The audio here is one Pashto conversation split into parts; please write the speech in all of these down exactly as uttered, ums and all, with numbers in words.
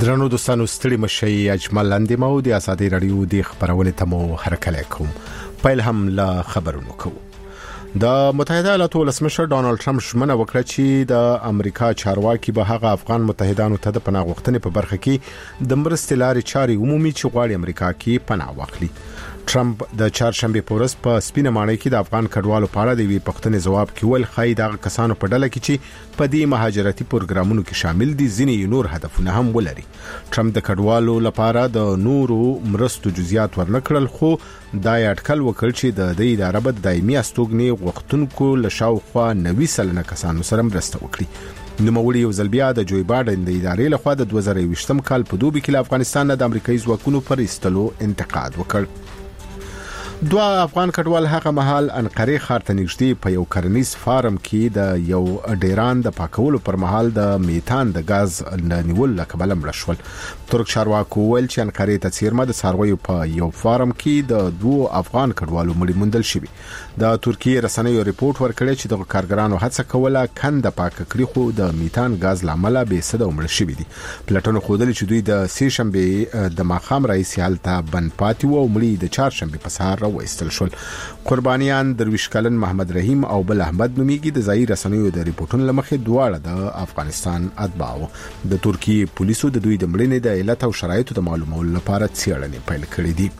درنو دوستانو ستړي مشي اجمل اندیمو د ازادي رادیو د خبرونه تمو هرکله کوم پیل هم لا خبرونه کوم. د متحده ایالاتو ولسمشر ډونالد ټرمپ ژمنه وکړه چې د امریکا چارواکي به هغه افغان متحدانو ته د پناه غوښتنې په برخه کې د مرستې لارې چاري عمومي چې غواړي امریکا کې پناه واخلي. ټرمپ د چهارشنبه په ورځ په سپینه ماڼۍ کې د افغان کډوالو په اړه د وی پښتنې جواب کې ول خای د کسانو په ډله کې چې په دې مهاجرتي پروګرامونو کې شامل دي ځینې نور هدفونه هم ولري. ټرمپ د کډوالو لپاره د نورو مرستو جزئیات ورنکړل، خو دا یې اټکل وکړ چې د دې اداره به دایمي استوګنې غوښتونکو لشاوخوا نوي سلنه کسانو سره مرسته وکړي. نوموړي یو ځل بیا د جوی بایدن د ادارې لخوا د دوه زره یوولسم کال په دوبي کې افغانستان نه د امریکایي ځواکونو پر ایستلو انتقاد وکړ. دوه افغان کډوال هغه مهال انقره ښار ته نږدې په یو کرنیز فارم کې د یو ډیران د پاکولو پر مهال د میتان د غاز نیول لکبل مړ شول. ترک چارواکو ویل چې انقره ته څیرمه د څارویو په یو فارم کې د دوه افغان کډوالو مړي موندل شوی. د ترکیه رسنیو ریپورت ورکړی چې د کارګرانو هڅه کوله کنده پاک کړي، خو د میتان غاز لامل به صد عمر شوی دي. پلاتونو خودل چې دوی د سه شنبه د ماخام رئیس حالت بن پاتې وو، مړي د چهارشنبه په سهار وایستل شول. قربانیان درویش کلن محمد رحیم او بل احمد نومیږي. د ځای رسنیو د ریپورتونو لمخې دواړه د افغانستان اتباعو. د ترکیه پولیسو د دوی د مړینې د علت او شرایطو د معلومولو لپاره څېړنې پیل کړې دي.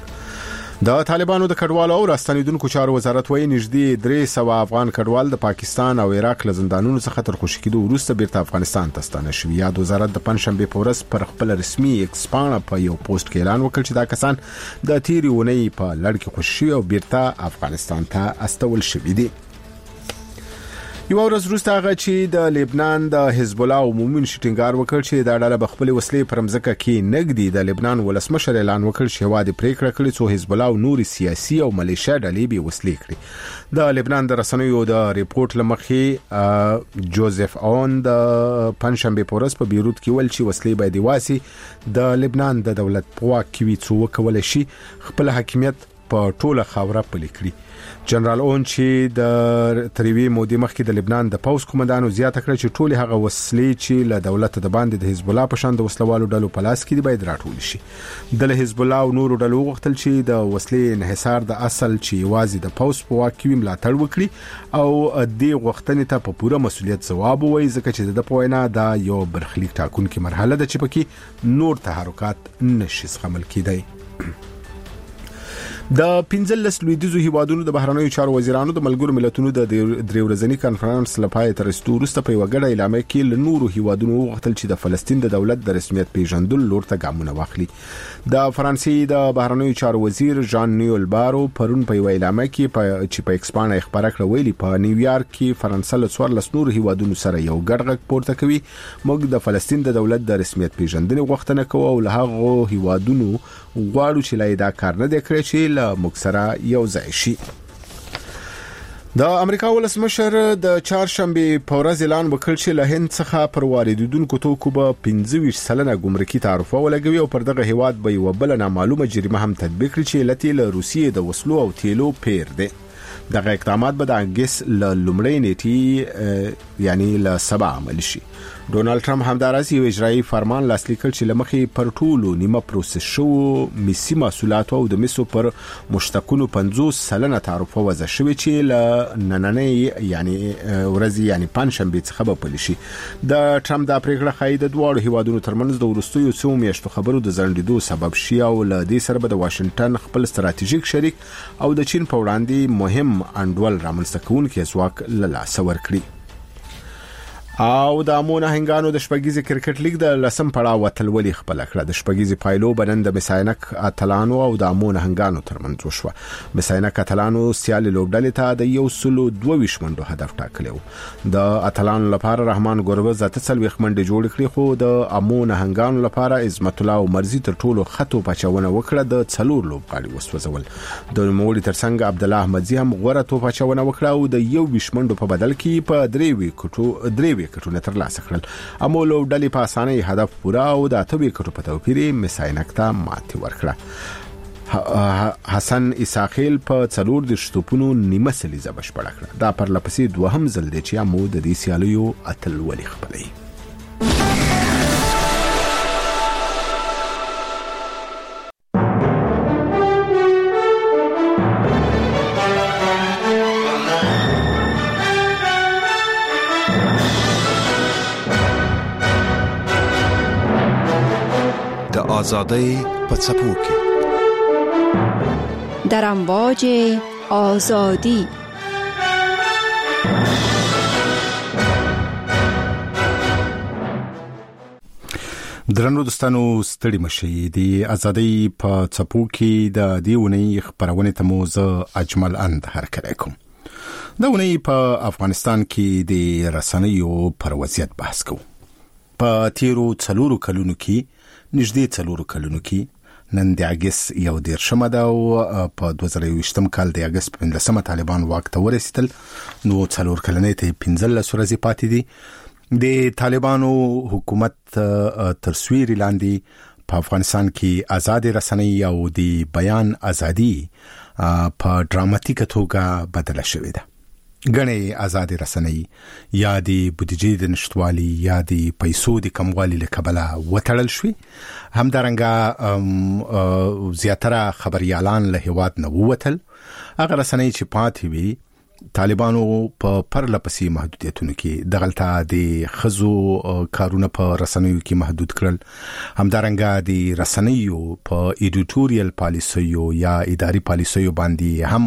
د طالبانو د کډوالو او راستنیدونکو چارو وزارت وایي نږدې درې سوه افغان کډوال د پاکستان او عراق له زندانونو څخه تر خوشي کېدو وروسته بیرته افغانستان ته ستانه شوي. یاد وزارت د پنځشنبه په ورځ پر خپل رسمي ایکس پاڼه په یو پوسټ کې اعلان وکړ چې دا کسان د تیرې اونۍ په لړ کې خوشي او بیرته افغانستان ته استول شوي دي. یو ورځ وروسته هغه چې د لبنان د حزب الله عمومي شټینګار وکړ چې د ډاله بخپل وسلې پر مزکه کې نګدي، د لبنان ولسمشر اعلان وکړ چې هوا د پریکړه کړې چې حزب الله او نوري سیاسي او ملیشیا ډلې به وسلې کړي. د لبنان د رسنیو د ریپورت لمخې جوزف اون د پنځشنبه په ورځ په بیروت کې ول چې وسلې باید واسي د لبنان د دولت په واک کې وي څو وکول شي خپل حاکمیت په ټوله خاوره پلي کړي. جنرال اون چې د تریوي مودې مخکې د لبنان د پوز کمانډانو زیاته کړ چې ټول هغه وسلې چې له دولت د باندې د حزب الله په شان د وسلوالو ډلو په لاس کې دی باید راټول شي. د حزب الله او نورو ډلو غوښتل چې د وسلې انحصار د اصل چې وازي د پوز په واک کې ملاتړ وکړي او د غوښتنې ته په پوره مسولیت ځواب ووایي، ځکه چې د پوینا دا یو برخلیک ټاکونکې مرحله ده چې پکې نور تحرکات نشي زغمل کېدای. د پنځلس لویدیزو هیوادونو د بهرنیو چارو وزیرانو د ملګرو ملتونو د درې ورځني کانفرنس لپاره تر ستورسته په وګړه اعلان کې له نورو هیوادونو غوښتل چې د فلسطین د دولت د رسمیت پیژندل لور ته ګامونه واخلي. د فرانسې د بهرنیو چارو وزیر ژان نیول بارو پرون په اعلان کې په چې په ایکسپانه خبره کړې ویلي په نیویارک کې فرانسه له څوارلس نورو هیوادونو سره یو ګډ غږ پورته کوي. موږ د فلسطین د دولت د رسمیت پیژندنې غوښتنه کوو او له هغه هیوادونو غواړو چې لای دا کار نه وکړي چې له مکسره یو ځای شي. د امریکا ولسمشر د چهارشنبه په ورځ اعلان وکړ چې له هند څخه پر واردېدونکو توکو به پنځه ویشت سلنه ګمرکي تعرفه ولګوي او پر دغه هیواد به یو بل نامعلومه جریمه هم تطبیق کړي چې لته له روسیې د وسلو او تیلو پیر دي. دغه اقدامات به د اګست ل لومړۍ نیټې یعنی ل سبا عمل شي. ډونالد ټرمپ همدارس یو اجرایی فرمان لاسلیک کړ چې لمخې پر ټولو نیمه پروسس شو مسی محصولات او د مسو پر مشتقونو پنځوس سلنه تعرفه وضع شوی چې ل نننې یعنی ورځي یعنی پنځشنبه څخه به پلی شي. د ټرمپ د پریکړه خای د دوه هیوادونو ترمنځ د ورستیو څو میاشتو خبرو د ځنډېدو سبب شي او ل دې سره به د واشنگټن خپل ستراتیژیک شریک او د چین په وړاندې مهم انډول رامنځته کوونکي ځواک له لاس ورکړي. او د امونه هنګانو د شپږیزي کرکټ لیګ د لسم پړاو اتلولي خپل کړه. د شپږیزي پایلو بنند مساینک اتلانو او د امونه هنګانو ترمنځ وشو. مساینک اتلانو سیالي لوبډلې ته د یو سلو دوه ویشت منډو هدف ټاکلو. د اتلانو لپاره رحمان ګوربز اته څلوېښت منډې جوړ کړې، خو د امونه هنګانو لپاره عظمت الله مرزي تر ټولو خطو پچاونه وکړه، د څلور لوبغاړي وسوځول. د نوموړي ترڅنګ عبد الله احمدزي هم غوړه تو پچاونه وکړه او د یو ویشت منډو په بدل کې په درې وکټو درې کټونه تر لاسه کړل. امولو ډلې په اسانۍ هدف پورا او د اتوي کټو په توپیر مساینک ته ماتې ورکړه. حسن اساخیل په څلور د شتوپونو نیمه سلیزه بشپړه کړه. دا پر لپسې دوهم ځل دی چې امو د دې سیالیو اتل ولي خپلې. آزادی په څپو کې در امواج آزادی. درنو دوستانو ستړي مشي د ازادۍ په څپو کې د دیونی خبرونه تموز اجمل اند هرکلی کوم. دا ونی په افغانستان کې د رسنیو پر وضعیت بحث کوو. په تیرو څلورو کلونو کې نږدې څلورو کلونو کې نن د اگست یو دیر شمه ده او په دوه زره یوویشتم کال د اگست په پنځلسمه طالبان واک ته ورسېدل. نو څلور کلنې ته پنځلس ورځې پاتې دي. د طالبانو حکومت تر سیوري لاندې په افغانستان کې آزاد رسنۍ او د بیان ازادي په ډراماتیکه توګه بدله شوې ده. غني آزاد رسنۍ یا د بودیجې د نشټوالي یا د پیسو د کموالي له کبله وټړل شوې. همدارنګه زیاتره خبريالان له هیواد نه ووتل. هغه رسنۍ چې پاتې وي طالبانو په پرله پسې محدودیتونو کې دغلطه د خزو کارونه په رسنیو کې محدود کړل. همدارنګه د رسنیو په ایډیټوریال پالیسیو یا اداري پالیسیو باندې هم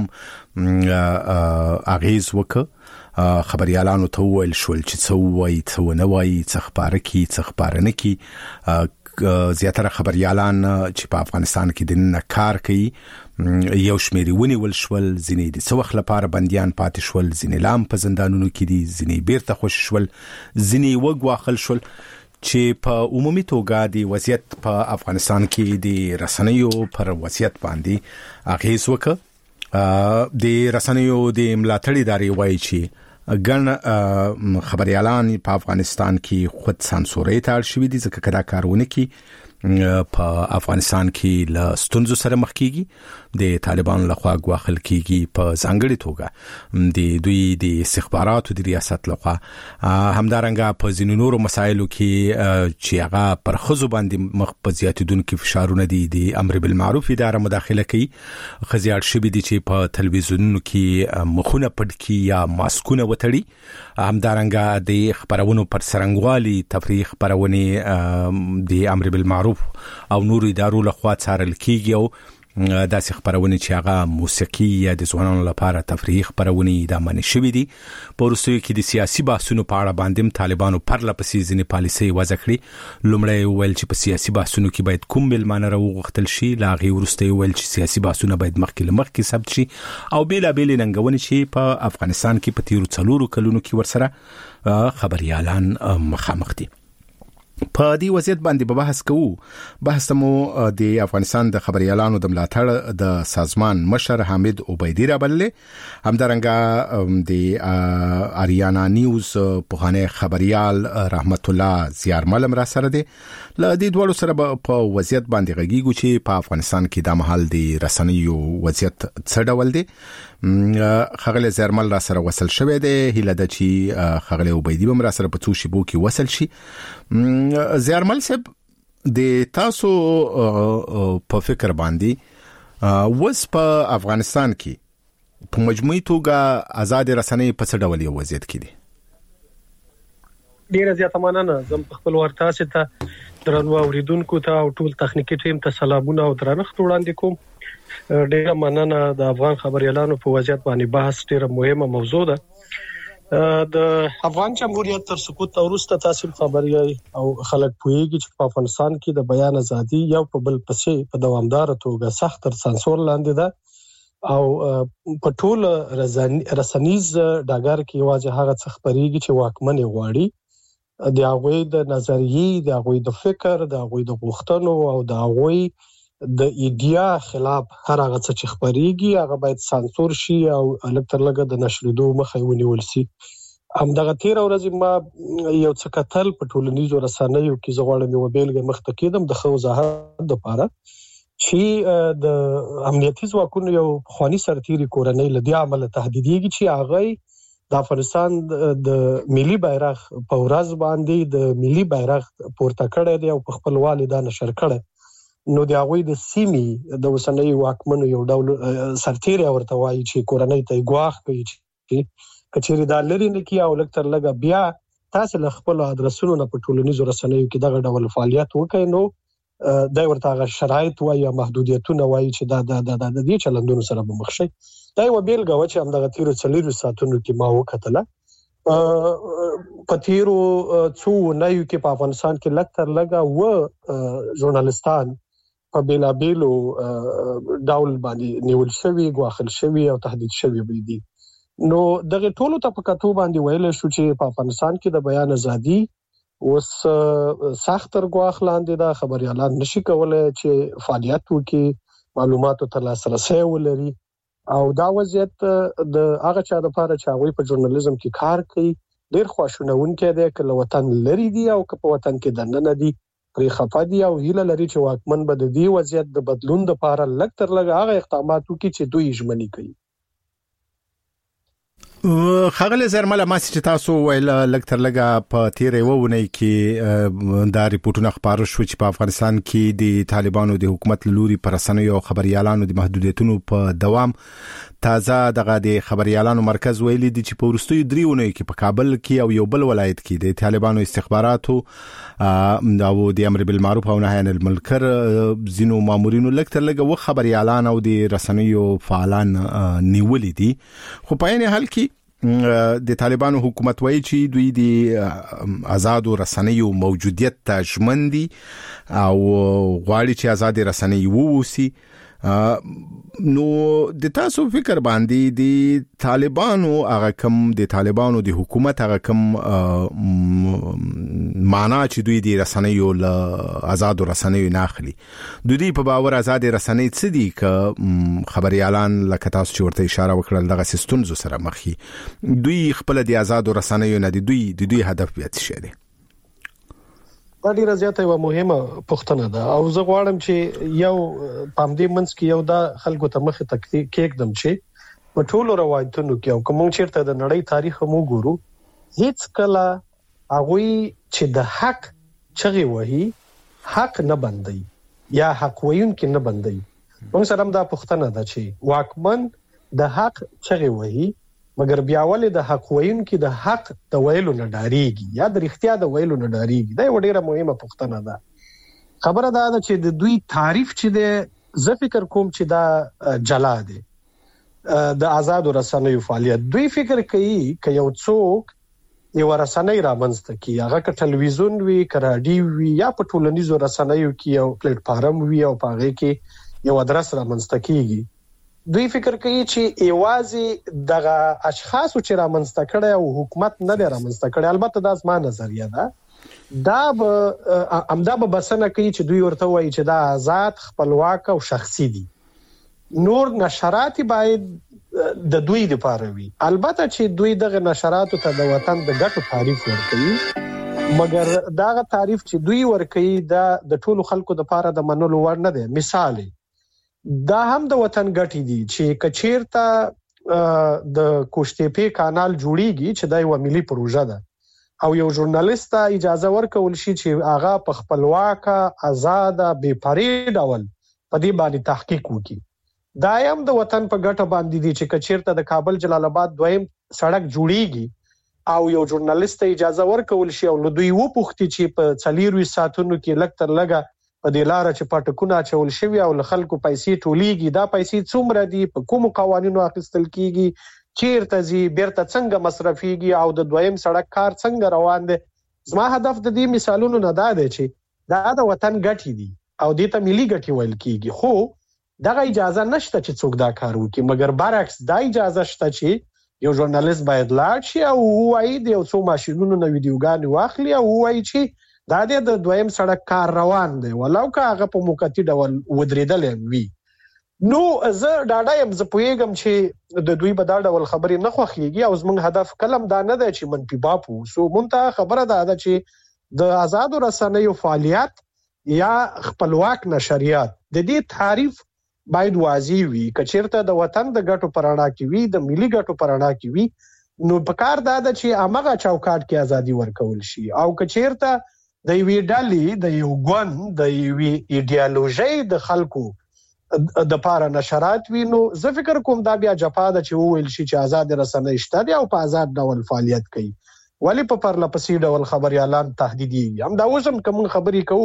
اغیز وکړ. خبريالانو ته ویل شول چې څه وایي څه نه وایي څه خبره کی څه خبره نه کی. زیاتره خبريالان چې په افغانستان کې د نه کار کوي یو شمیري ونیول شول. ځینې د څه وخت لپاره بنديان پاتې شول، ځینې لام په زندانونو کې دي، ځینې بیرته خوش شول، ځینې وګواخل شول. چې په عمومي توګه د وضعیت په افغانستان کې د رسنیو پر وضعیت باندې اغیز وکړ. د رسنیو د ملاتړ ادارې وایي چې ګڼ خبريالان په افغانستان کې خود سانسوري ته اړ شوي دي ځکه کدا کارونه کې په افغانستان کې له ستونزو سره مخ کیږي. د طالبانو لخوا غواخل کیږي په ځانګړي توګه د دوی د استخباراتو د ریاست لخوا. همدارنګه په ځینو نورو مسایلو کې چې هغه پر خزو باندې مخ په زیاتیدونکو فشارونه دي د امر بالمعروف اداره مداخله کوي. خزيار شبي دي چې په تلویزیونونو کې مخونه پټ کی یا ماسکونه وتړي. همدارنګه د خبرونو پر سرنګوالي تفریح خبرونه د امر بالمعروف او نور ادارو لخوا څارل کیږي او داسې خبرونه چې هغه موسیقي یا د ځوانانو لپاره تفریح خبرونه د منې شوې دي. په وروستیو کې د سیاسي بحثونو په اړه باندې طالبانو پرله پسې ځینې پالیسۍ وضع کړې. لومړی ویل چې په سیاسي بحثونو کې باید کوم ملمانه راوغوښتل شي، لا هغې وروسته ویل چې سیاسي بحثونه باید مخکې له مخکې ثبت شي او بېلابېلې ننګونې چې په افغانستان کې په تیرو څلورو کلونو کې ورسره خبريالان مخامخ دي. په دې وضعیت باندې به بحث کوو. بحث مو د افغانستان د خبريالانو د ملاتړ د سازمان مشر حامد عبیدی را بللې. همدارنګه د اریانا نیوز پوهانه خبريال رحمت الله زیارمل را سره دي. ل دې دوړو سره په وضعیت باندې غږیږو چې په افغانستان کې د محل د رسنیو وضعیت څه ډول دی. خغل زیارمل را سره وصل شوه دی. هله د چې خغل عبیدی هم را سره په څو شیبو کې وصل شي. زیارمل صاحب د تاسو په فکر باندې وس په افغانستان کې په مجموعي توګه آزاد رسنۍ په څه ډول یو وضعیت کې دي؟ ډیر زیات مننه. زم په خپل ورته ته درنو اوریدونکو ته او ټول تخنیکی ټیم ته سلامونه او درنښت وړاندې کوم. ډیر مننه. د افغان خبريالانو په وضعیت باندې بحث ډیره مهمه موضوع ده. د افغان جمهوریت تر سقوط وروسته تاسو خبري او خلک پوهیږي چې په افغانستان کې د بیان ازادي یو په بل پسې په دوامدار توګه سخت تر سانسور لاندې ده او په ټول رسنیز ډاګر کې واځي هغه څه خبريږي چې واکمن غواړي. د هغه د نظریې، د هغه د فکر، د هغه د غوښتنو او د هغه د ایډیا خلاف هر هغه څه چې خبريږي هغه باید سانسور شي او الکتر لګه د نشریدو مخه ونیول شي. همدغه تیر ورځ ما یو څه کتل په ټولنیزو رسنیو کې زغړم یو بیلګه مخته کېدم د خو وضاحت لپاره چې د امنیتي ځواکونو یو خواني سرتيري کورنۍ لدی عمل تهدیديږي چې هغه د افغانستان د ملي بیرغ په ورځ باندې د ملي بیرغ پورته کړی دی او په خپل والدا نشر کړی. نو د هغه د سیمې د وسنۍ واکمنو یو ډول سرتيري ورته وایي چې کورنۍ ته ګواښ کوي چې کچېری دا لري نه کی او لکتر لګا بیا تاسو له خپل ادرسونو نه په ټولنیزو رسنیو کې دغه ډول فعالیت وکړئ. نو دا ورته شرایط وایي یا محدودیتونه وایي چې دا د د د دې چلندونو سره به مخ شي. دا یو بیلګه وه چې همدغه تیرو څلورو ساعتونو کې ما وکتله. په تیرو څو اونیو کې په افغانستان کې لږ تر لږه اووه ژورنالستان په بېلابېلو ډول باندې نیول شوي، ګواښل شوي او تهدید شوي دي. نو دغه ټولو ته په کتو باندې ویلی شو چې په افغانستان کې د بیان ازادي اوس سخت تر ګواښ لاندې ده. خبریالان نشي کولی چې فعالیت وکړي، معلوماتو ته لاسرسی ولري، او دا وضعیت د هغه چا دپاره چې هغوی په ژورنالیزم کې کار کوي ډېر خواشینونکی دی. که له وطن لرې دي او که په وطن کې دننه دي، پرې خفه دي او هیله لري چې واکمن به د دې وضعیت د بدلون دپاره لږ تر لږه هغه اقدامات وکړي چې دوی ژمنې کوي. خغل زرمله ما چې تاسو ویل لږ تر لږه په تیرې وونه کې دا ریپورتونه خبرو شو چې په افغانستان کې د طالبانو د حکومت لوري پر رسنیو او خبريالانو د محدودیتونو په دوام تازه دغه د خبريالانو مرکز ویلي دي چې په ورستوي دریونه کې په کابل کې او یو بل ولایت کې د طالبانو استخباراتو او د امر بالمعروف او نهي عن المنکر زینو مامورینو لږ تر لږه و خبريالان او د رسنیو فعالان نیولې دي. خو په عین حال کې د طالبانو حکومت وایي چې دوی د آزاد رسنیو موجودیت ته ژمن دي او غواړي چې آزاد رسنۍ ووسی. نو د تاسو فکر باندې د طالبانو هغه کم د طالبانو د حکومت هغه کم معنا چې دوی د رسنیو له آزاد رسنیو نه اخلي، دوی په باور آزاد رسنۍ څه دي که خبريالان لکه تاسو چې ورته اشاره وکړل دغه سیستمزو سره مخي، دوی خپل د آزاد رسنیو نه دي، دوی د دوی هدف بیا څه شي؟ دا ډیره زیاته یو مهمه پوښتنه ده او زه غواړم چې یو پام دې منځ کې یو دا خلکو ته مخه تکلیف کېږدم چې په ټولو روایتونو کې او کوم چیرته د نړۍ تاریخ مو ګورو، هیڅ کله هغه چې د حق چغې وهي حق نه بندي یا حق ویون کې نه بندي. موږ سره دا پوښتنه ده چې واکمن د حق چغې وهي مګر بیا ولې د حق ویون کې د حق د ویلو نه ډاریږي یا د رښتیا د ویلو نه ډاریږي؟ دا یو ډیره مهمه پوښتنه ده. خبره دا ده چې د دوی تعریف چې ده، زه فکر کوم چې دا جلا دی د آزاد رسنیو فعالیت. دوی فکر کوي که یو څوک یو رسنۍ رامنځته کوي، هغه که ټلویزیون وي که راډیو وي یا په ټولنیزو رسنیو کې یو پلیټ فارم وي او په هغه کې یو ادرس رامنځته کیږي، دوی فکر کوي چې ایوازي دغه اشخاصو چې رامنځته کړي او حکومت نه دی رامنځته کړي. البته دا زما نظریه ده، دا به امدا به بسنه کوي چې دوی ورته وایي چې دا آزاد، خپلواک او شخصي دي. نور نشرات باید د دوی لپاره وي. البته چې دوی دغه نشراتو ته د وطن د ګټو تعریف ورکوي، مګر دغه تعریف چې دوی ورکوي دا د ټولو خلکو لپاره د منلو وړ نه دی. مثال دا هم د وطن ګټې دي چې کچیرته د کوشتېپې کانال جوړیږي چې دا یو ملي پروژه ده او یو ژورنالیست ته اجازه ورکول شي چې هغه په خپلواکه، آزاده، بې پرې ډول په دې باندې تحقیق وکړي. دا هم د وطن په ګټه باندې دي چې کچیرته د کابل جلال آباد دویم سړک جوړیږي او یو ژورنالیست ته اجازه ورکول شي او نو دوی وپوښتي چې په څلورویشت ساعتونو کې لږ تر لږه په دې لار چې پټکونه چول شوی او له خلکو پیسې ټولېږي، دا پیسې څومره دي، په کوم قوانینو اخیستل کیږي، چیرته ځي، بیرته څنګه مصرفيږي او د دویم سړک کار څنګه روان دی. زما هدف د دې مثالونو نه دا دی چې دا د وطن ګټې دي او دې ته ملي ګټې ویل کیږي، خو دغه اجازه نشته چې څوک دا کار وکړي. مګر برعکس دا اجازه شته چې یو ژورنالیست باید لاړ شي او وایي د یو څو ماشینونو نه ویډیوګانې واخلي او وایي چې دا د دویم سړک کار روان دی ولو که هغه په موقتی ډول ودرېدل وي. نو زه ډاډه یم، زه پوهیږم چې د دوی په دا ډول خبرې نه خوښیږي او زموږ هدف کلم دا نه دی چې منفي باب وسو. مونږ خبره ده چې د آزاد رسنیو فعالیت یا خپلواک نشریات د دې تعریف باید واضح وي. کچیرته د وطن د ګټو پرانا کې وي، د ملي ګټو پرانا کې وي، نو پکار دا ده چې هغه چوکاټ کې ازادي ورکول شي. او کچیرته د یوې ډلې، د یو ګوند، د یوې ایډیالوژي د خلکو د پاره نشرات وي، نو زه فکر کوم دا بیا جفا ده چې وویل شي چې آزاد رسنۍ شته دي او په آزاد ډول فعالیت کوي. ولی په پرله پسې ډول خبريالان تهدیدي هم دا اوس هم کوم خبرې کوو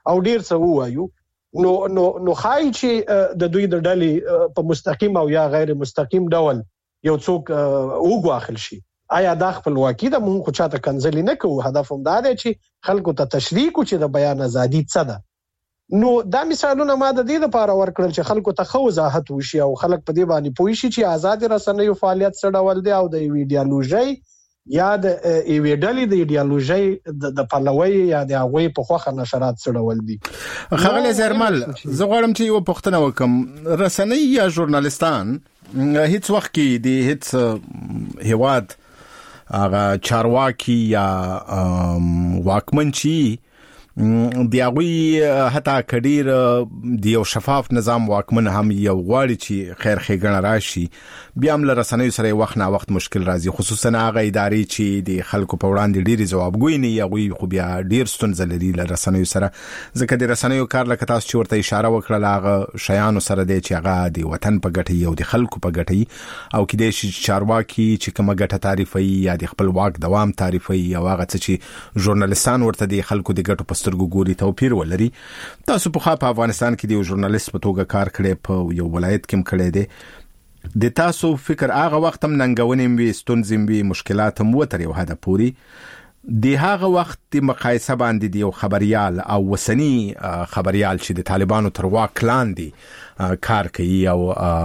او ډیر څه وایو نو نو نو خای چې د دوی د ډلې په مستقیم او یا غیر مستقیم ډول یو څوک وګواخل شي آیا دا خپلواکي د مونږ خو چاته کنځلې نه کوو هدف هم دا دی چې خلکو ته تشریح کو چې د بیان ازادي څه ده نو دا مثالونه ما د دې لپاره ورکړل چې خلکو ته خو وضاحت وشي او خلک په دې باندې پوه شي چې آزاد رسنیو فعالیت څه ډول دی او د ایډیالوژي یا د ایویډلې د ایډیالوژي د پلوي یا د هغه په خوخه نشرات څه ډول دي خغل زرمل زه غواړم چې یو پوښتنه وکم رسنۍ یا ژورنالستان هیڅ وخت کې د هیڅ هیواد هغه چارواکي یا واکمن چی دی هغه حتی کډیر دی یو شفاف نظام واکمن هم یو غواړي چې خیر ښېګڼه راشي بیا هم له رسنیو سره وخت نه وخت مشکل راځي خصوصا هغه ادارې چې د خلکو په وړاندې ډېری ځوابګوي نه هغوی خو بیا ډېر ستونزه لري له رسنیو سره ځکه د رسنیو کار لکه تاسو چې ورته اشاره وکړه هغه شیانو سره دی چې هغه د وطن په ګټه او د خلکو په ګټه او کېدای شي چارواکي چې کومه ګټه تعریفوي یا د خپل واک دوام تعریفوي او هغه څه چې ژورنالستان ورته د خلکو د ګټو په سترګو ګوري توپیر ولري تاسو په خاطر افغانستان کې د ژورنالیست په توګه کار کړی په یو ولایت کې هم کړی دی د تاسو فکر هغه وخت هم ننګونې وي ستونزې وي مشکلات هم وتر یو حد پوري د هغه وخت د مقایسه باندې د یو خبريال او وسنی خبريال چې د طالبانو تر واک لاندې کار کوي او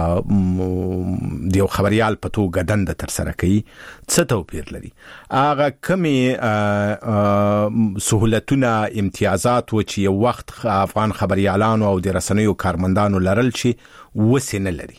د یو خبريال په توګه دنده تر سره کوي څه توپیر لري هغه کمی سہولتونه امتیازات و چې یو وخت افغان خبريالانو او د رسنیو کارمندانو لرل چې وسنه لري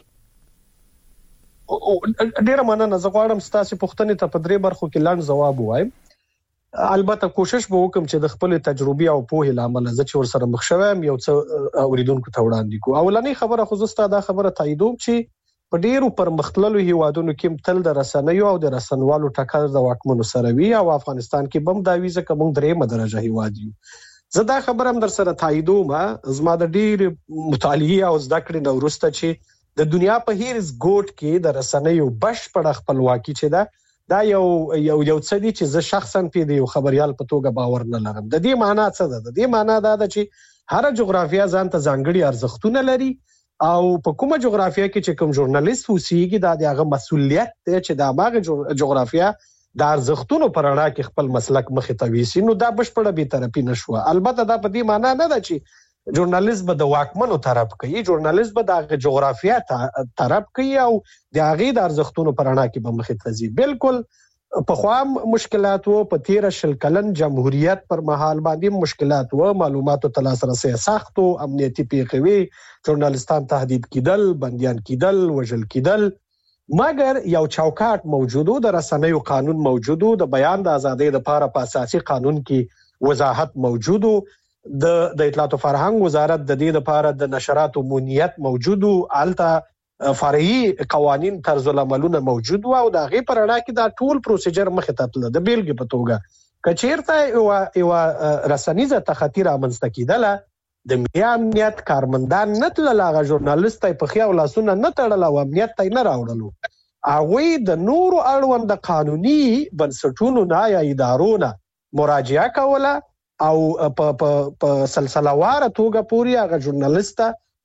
ډیره مننه زه غواړم ستاسو پوښتنې ته په درې برخو کې لاندې جواب وایم البته کوشش به وکم چې د خپل تجربه او پوهه لامل زه چې ور سره مخ شوم یو څه اوریدونکو ته وړاندې کو اولنۍ خبره خو زستا دا خبره تاییدوم چې په ډیرو پرمختللو هیوادونو کې تل د رسنیو او د رسنوالو ټکر د واکمنو سره وی او افغانستان کې بم دا ویزه کوم درې مدرجه هیواد یو زه دا خبره هم در سره تاییدوم زما د ډیر مطالعه او زده کړې نو ورسته چې د دنیا په هیڅ ګوټ کې د رسنیو بشپړ خپلواکي چې ده دا یو یو یو څه دي چې زه شخصا په دې خبريال په توګه باور نه لرم د دې معنی څه ده د دې معنی دا ده چې هر جغرافیا ځان ته ځانګړي ارزښتونه لري او په کومه جغرافیا کې چې کوم ژورنالیست اوسېږي دا دغه مسؤلیت دی چې د هغه جغرافیا د ارزښتونو پر اړه کې خپل مسلک مخې ته ویسي نو دا بشپړه به طرفي نشوه البته دا په دې معنی نه ده چې ژورنالیست به د واکمنو طرف کوي ژورنالیست به د جغرافیا طرف کوي او د هغه د ارزښتونو پر اړه کې به مخې ته ځي بالکل په خام مشکلات وو په تیر شل کلن جمهوریت پر مهال باندې مشکلات وو معلوماتو ته لاسرسي سخت او امنیتي پیښوي ژورنالیستان تهدید کیدل بنديان کیدل وژل کیدل مګر یو چوکاټ موجودو د رسنیو قانون موجودو د بیان د ازادۍ لپاره په اساسي قانون کې وضاحت موجودو د د اطلاعات او فرهنګ وزارت د دې لپاره د نشراتو مونیت موجودو الته فرعي قوانين طرز العملونه موجود او د غي پر اړه کې دا ټول پروسیجر مخه ته تل د بیلګې په توګه کچیرته یو یو رسنیزه تخطیر امنځته کیدله د ملي امنیت کارمندان نه تل لاغه ژورنالیست په خیا ولاسونه نه تړل او امنیت ته نه راوړلو هغه د نورو اړوند قانوني بنسټونو نه یا ادارونو مراجعه کوله او په په په سلسلهواره توګه پوری هغه ژورنالیست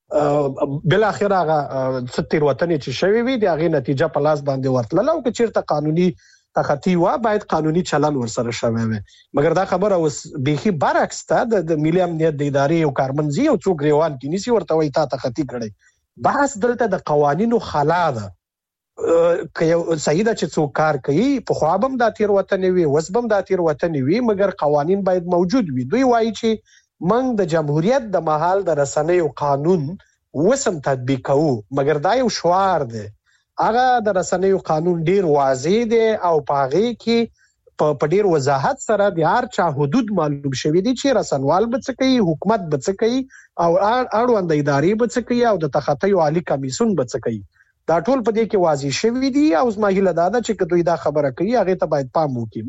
بل اخر هغه ستیر وطن چې شوی وي د هغه نتیجه په لاس باندې ورتله او چې چیرته قانوني تخطی و باید قانوني چلن ورسره شوی وي مګر دا خبره اوس بيخي برعکس ته د ملي امنیت د ادارې او کارمنځي او څوک ریوان کې نسی ورته وي تا تخطی کړي بحث دلته د قوانینو خلا ده که یو سیده چې څوک کار کوي په خوابم د تیر وطن وي وسبم د تیر وطن وي مګر قوانين باید موجود وي دوی وایي چې موږ د جمهوریت د محل د رسنیو قانون وسم تطبیق کوو مګر دا یو شعار دی هغه د رسنیو قانون ډیر واضح دی او پاغي کې په ډیر وضاحت سره د هر چا حدود معلوم شوی دي چې رسنوال به څه کوي حکومت به څه کوي او اړوند ادارې به څه کوي او د تخطی عالی کمیسون به څه کوي دا ټول په دې کې واضح شوی دي او زما هیله دا ده چې دوی دا خبره کوي هغه ته باید پام وکړي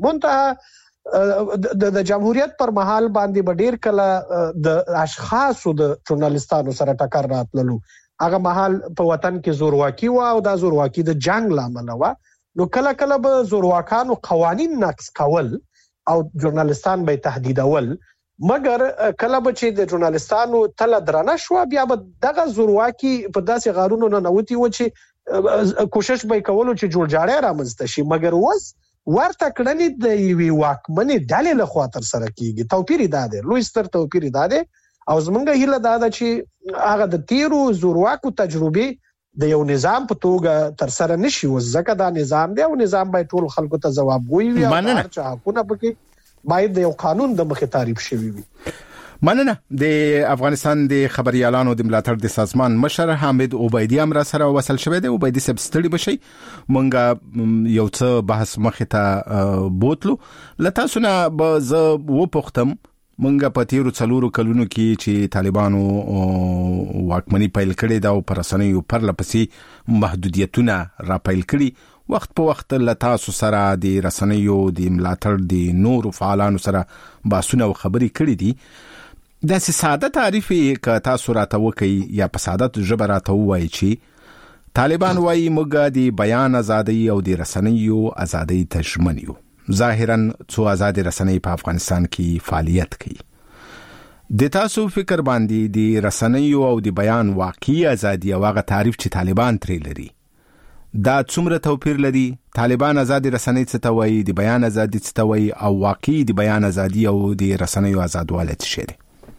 منتها د جمهوریت پر مهال باندې بډیر کله د اشخاصو د ژورنالیستانو سره ټکر راتللو هغه مهال په وطن کې زورواکي و او دا زورواکي د جنگ لامل و نو کله کله به زورواکانو قوانين نقض کول او ژورنالیستان به تهدیدول مګر کله به چې د ژورنالستانو تل درانه شو بیا به دغه زورواکي په داسې غارونو نه نوتی و چې کوشش به کولو چې جوړ جاړی رامنځته شي مګر وس ورته کړنې د یوې واکمنې ډلې له خوا تر سره کیږي. توپیر دا دی، لوی ستر توپیر دا دی او زمونږ هیله دا ده چې هغه د تیرو زورواکو تجربه د یو نظام په توګه تر سره نشي وځکه دا نظام دی او نظام باید ټول خلکو ته ځوابګوي وي او هر چا حقونه پکې باید د یو قانون د مخې تعریف شوی وي. مننه. د افغانستان د خبريالانو د ملاتړ د سازمان مشر حامد عبیدی هم را سره وصل شوی دی. عبیدی صاحب ستړي بشي، مونږ یو څه بحث مخې ته بوتلو. لته سونه به ز و پختم مونږ په تیرو څلورو کلونو کې چې طالبانو واکمنی پیل کړي دا او پرسنیو پر لپسې محدودیتونه را پیل کړي. وخت په وخت لته سره د رسنیو د ملاتړ د نورو فعالانو سره باسونه او خبري کړي دي. د ساده تعریف ک تاسو راته وکي یا په ساده ژبه راته وایي چې طالبان وایي موږ د بیان ازادي او د رسنیو ازادي تشمنیو. ظاهرا څو آزاد رسنۍ په افغانستان کې فعالیت کوي. د تاسو فکر باندې د رسنیو او د بیان واقعي ازادي او هغه تعریف چې طالبان ترې لري دا څومره توپیر لري؟ طالبان آزاد رسنۍ څه ته وایي، د بیان ازادي څه ته وایي او واقعي د بیان ازادي او د رسنیو ازادواله څه شي؟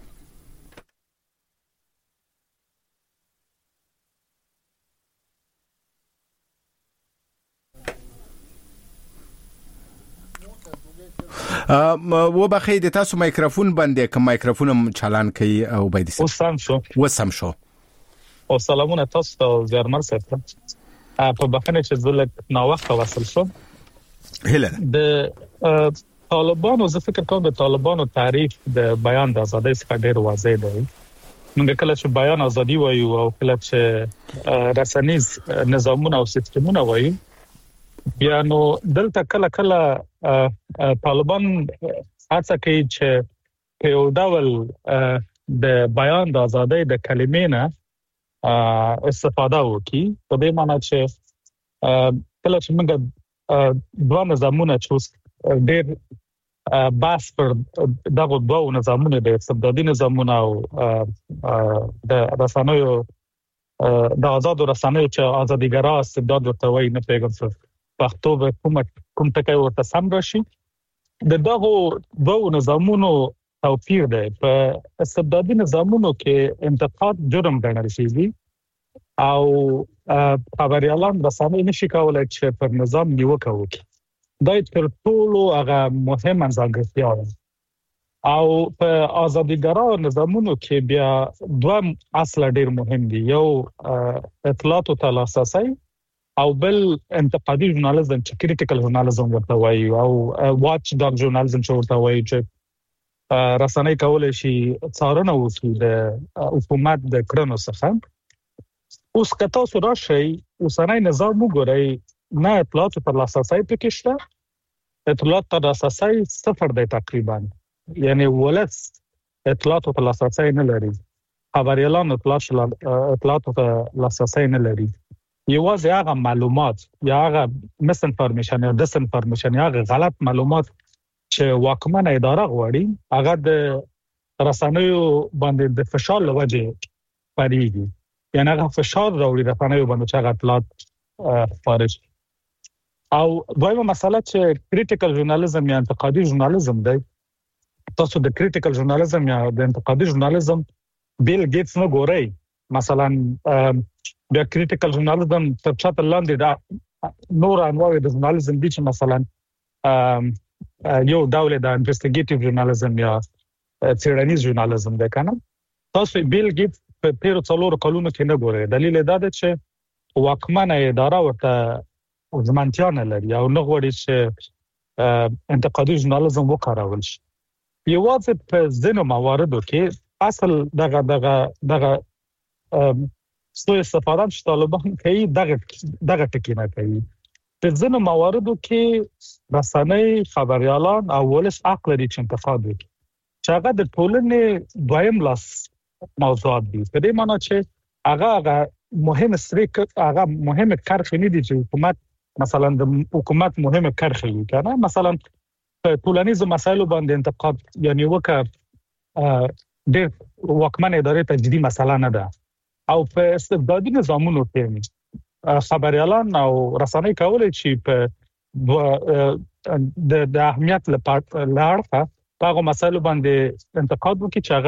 و بخی د تاسو مایکروفون باندې کوم مایکروفون چالان کوي او باید وسم شو وسم شو او سلامونه تاسو ته زیارمل سره په بخنه چې زله نو وخت وصل شو. هله د طالبانو زه فکر کوم د طالبانو تعریف د بیان د ازادۍ څخه ډیر واضح دی. موږ کله چې بیان ازادي وایو او کله چې رسنیز نظامونه او سیستمونه وایو بیا نو دلته کله کله طالبان هڅه کوي چې په یو ډول د بیان د ازادۍ د کلمې نه استفاده وکړي. په دې معنی چې کله چې موږ دوه نظامونه چې ډېر بحث پر دغه دوه نظامونه د استبدادي نظامونه او د رسنیو د آزاد رسنیو چې ازاديګرا استبداد ورته وایي نه پیژنم پښتو به کوم کوم ټکی ورته سم راشي. د دغه دوه نظامونو توپیر دی. په استبدادي نظامونو کې انتقاد جرم ګڼل کېږي او خبريالان رسنۍ نشي کولای چې پر نظام نیوکه وکړي. دا تر ټولو هغه مهمه ځانګړتیا ده. او په ازاديګرا نظامونو کې بیا دوه اصل ډیر مهم دي. یو اطلاعات او لاسرسي او بل انتقادي ژورنالیزم چې کریټیکل ژورنالیزم ورته وایي او واچ ډاګ ژورنالیزم چې ورته وایي چې رسنۍ کولای شي څارنه وکړي د حکومت د کړنو څخه. اوس کته سره شي اوسنۍ نظام وګورئ نه اطلاعات او لاسرسي پکې شته. اطلاعات او لاسرسي صفر دی تقریبا، یعنی ولس اطلاعات او لاسرسي نه لري. خبريالان اطلاعات او لاسرسي نه لري. یوازې هغه معلومات یا هغه مس انفارمیشن یا ډس انفارمیشن یا هغه غلط معلومات چې واکمنه اداره غواړي هغه د رسنیو باندې د فشار لوجه پریږي. یعنی هغه فشار راوړي رسنیو باندې چې هغه اطلاعات خارج. او دویمه مسله چې کریټیکل ژورنالیزم یا انتقادي ژورنالیزم دی. تاسو د کریټیکل ژورنالیزم یا د انتقادي ژورنالیزم بیل گیټس نه ګورئ. مثلا د کریټیکل ژورنالیزم تر چاته لاندې دا نور انواع د ژورنالیزم دي چې مثلا یو ډول د انویسټیګیټیو ژورنالیزم یا څېړنیز ژورنالیزم دی کنه. تاسو بیل گیټس په تیر څلور کلونو کې نه ګورئ. دلیل دا دی چې واکمنه اداره ورته ځمانتیا نه لري او نه غواړي چې انتقادي ژورنالیزم وکارول شي. یوازې په ځینو مواردو کې اصل دغه دغه دغه سو استفاده چې طالبان کوي دغه دغه ټکی نه کوي. په ځینو مواردو کې رسنۍ خبريالان او ولس حق لري چې انتقاد وکړي چې هغه د ټولنې دویم لاس موضوعات دي. په دې معنی چې هغه هغه مهم سریک هغه مهم کرخې نه دي چې حکومت مثلا د حکومت مهمه کرخې وي کنه. مثلا په ټولنیزو مسایلو باندې انتقاد یعنی وکړ د واکمن ادارې ته جدي مسله نه ده او په استبدادي نظامونو کې خبريالان او رسنۍ کولای شي په د د اهمیت لپاره لارفه هغه مسایل باندې انتقاد وکړي چې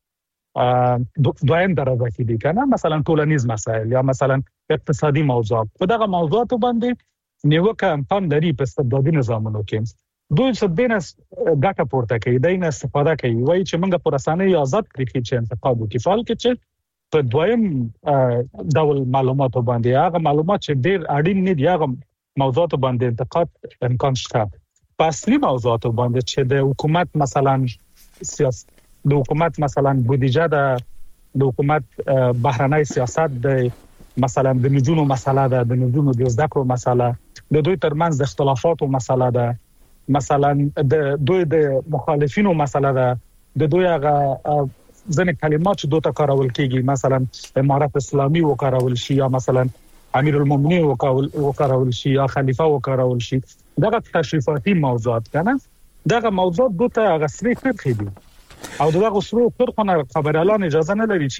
هغه دویم درجه کې دي کنه مثلا ټولنیز مسایل یا مثلا اقتصادي موضوعات په دغه موضوعات باندې نیوکه امکان لري په استبدادي نظامونو کې دوی څه دینس ډاټا پورته کوي دینه استفاده کوي وایي چې موږ پر رسنۍ آزاد کړی چې انتقاد وکړي فعال کې چې په دویم ډول معلوماتو باندې هغه معلومات چې ډېر اړین نه دي هغه موضوعات باندې انتقاد امکان شته په اصلي موضوعات باندې چې د حکومت مثلا سیاست د حکومت مثلا بودیجه د حکومت بهرنی سیاست د مثلا د نجونو مسله ده د نجونو د زده کړو مسله د دوی ترمنځ د اختلافاتو مسله ده مثلا د دوی د مخالفینو مسله ده د دوی هغه ځنې کلمات چې دوی ته کارول کیږي مثلا امارت اسلامي وکارول شي یا مثلا امیر المؤمنین وکارول شي یا خلیفہ وکارول شي دغه تشریفاتي موضوعات کنه دغه موضوعات دوی ته غسري کړی دي او دغه غسرو خبرونه خبريالان اجازه نه لري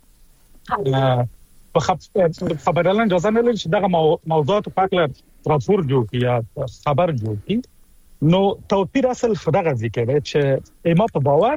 چې په خبريالان اجازه نه لري چې دغه موضوعات په اړه راپور جوړ کړي یا خبر جوړ کړي نو توپیر اصل خدغه ذکر دی چې ایما په باور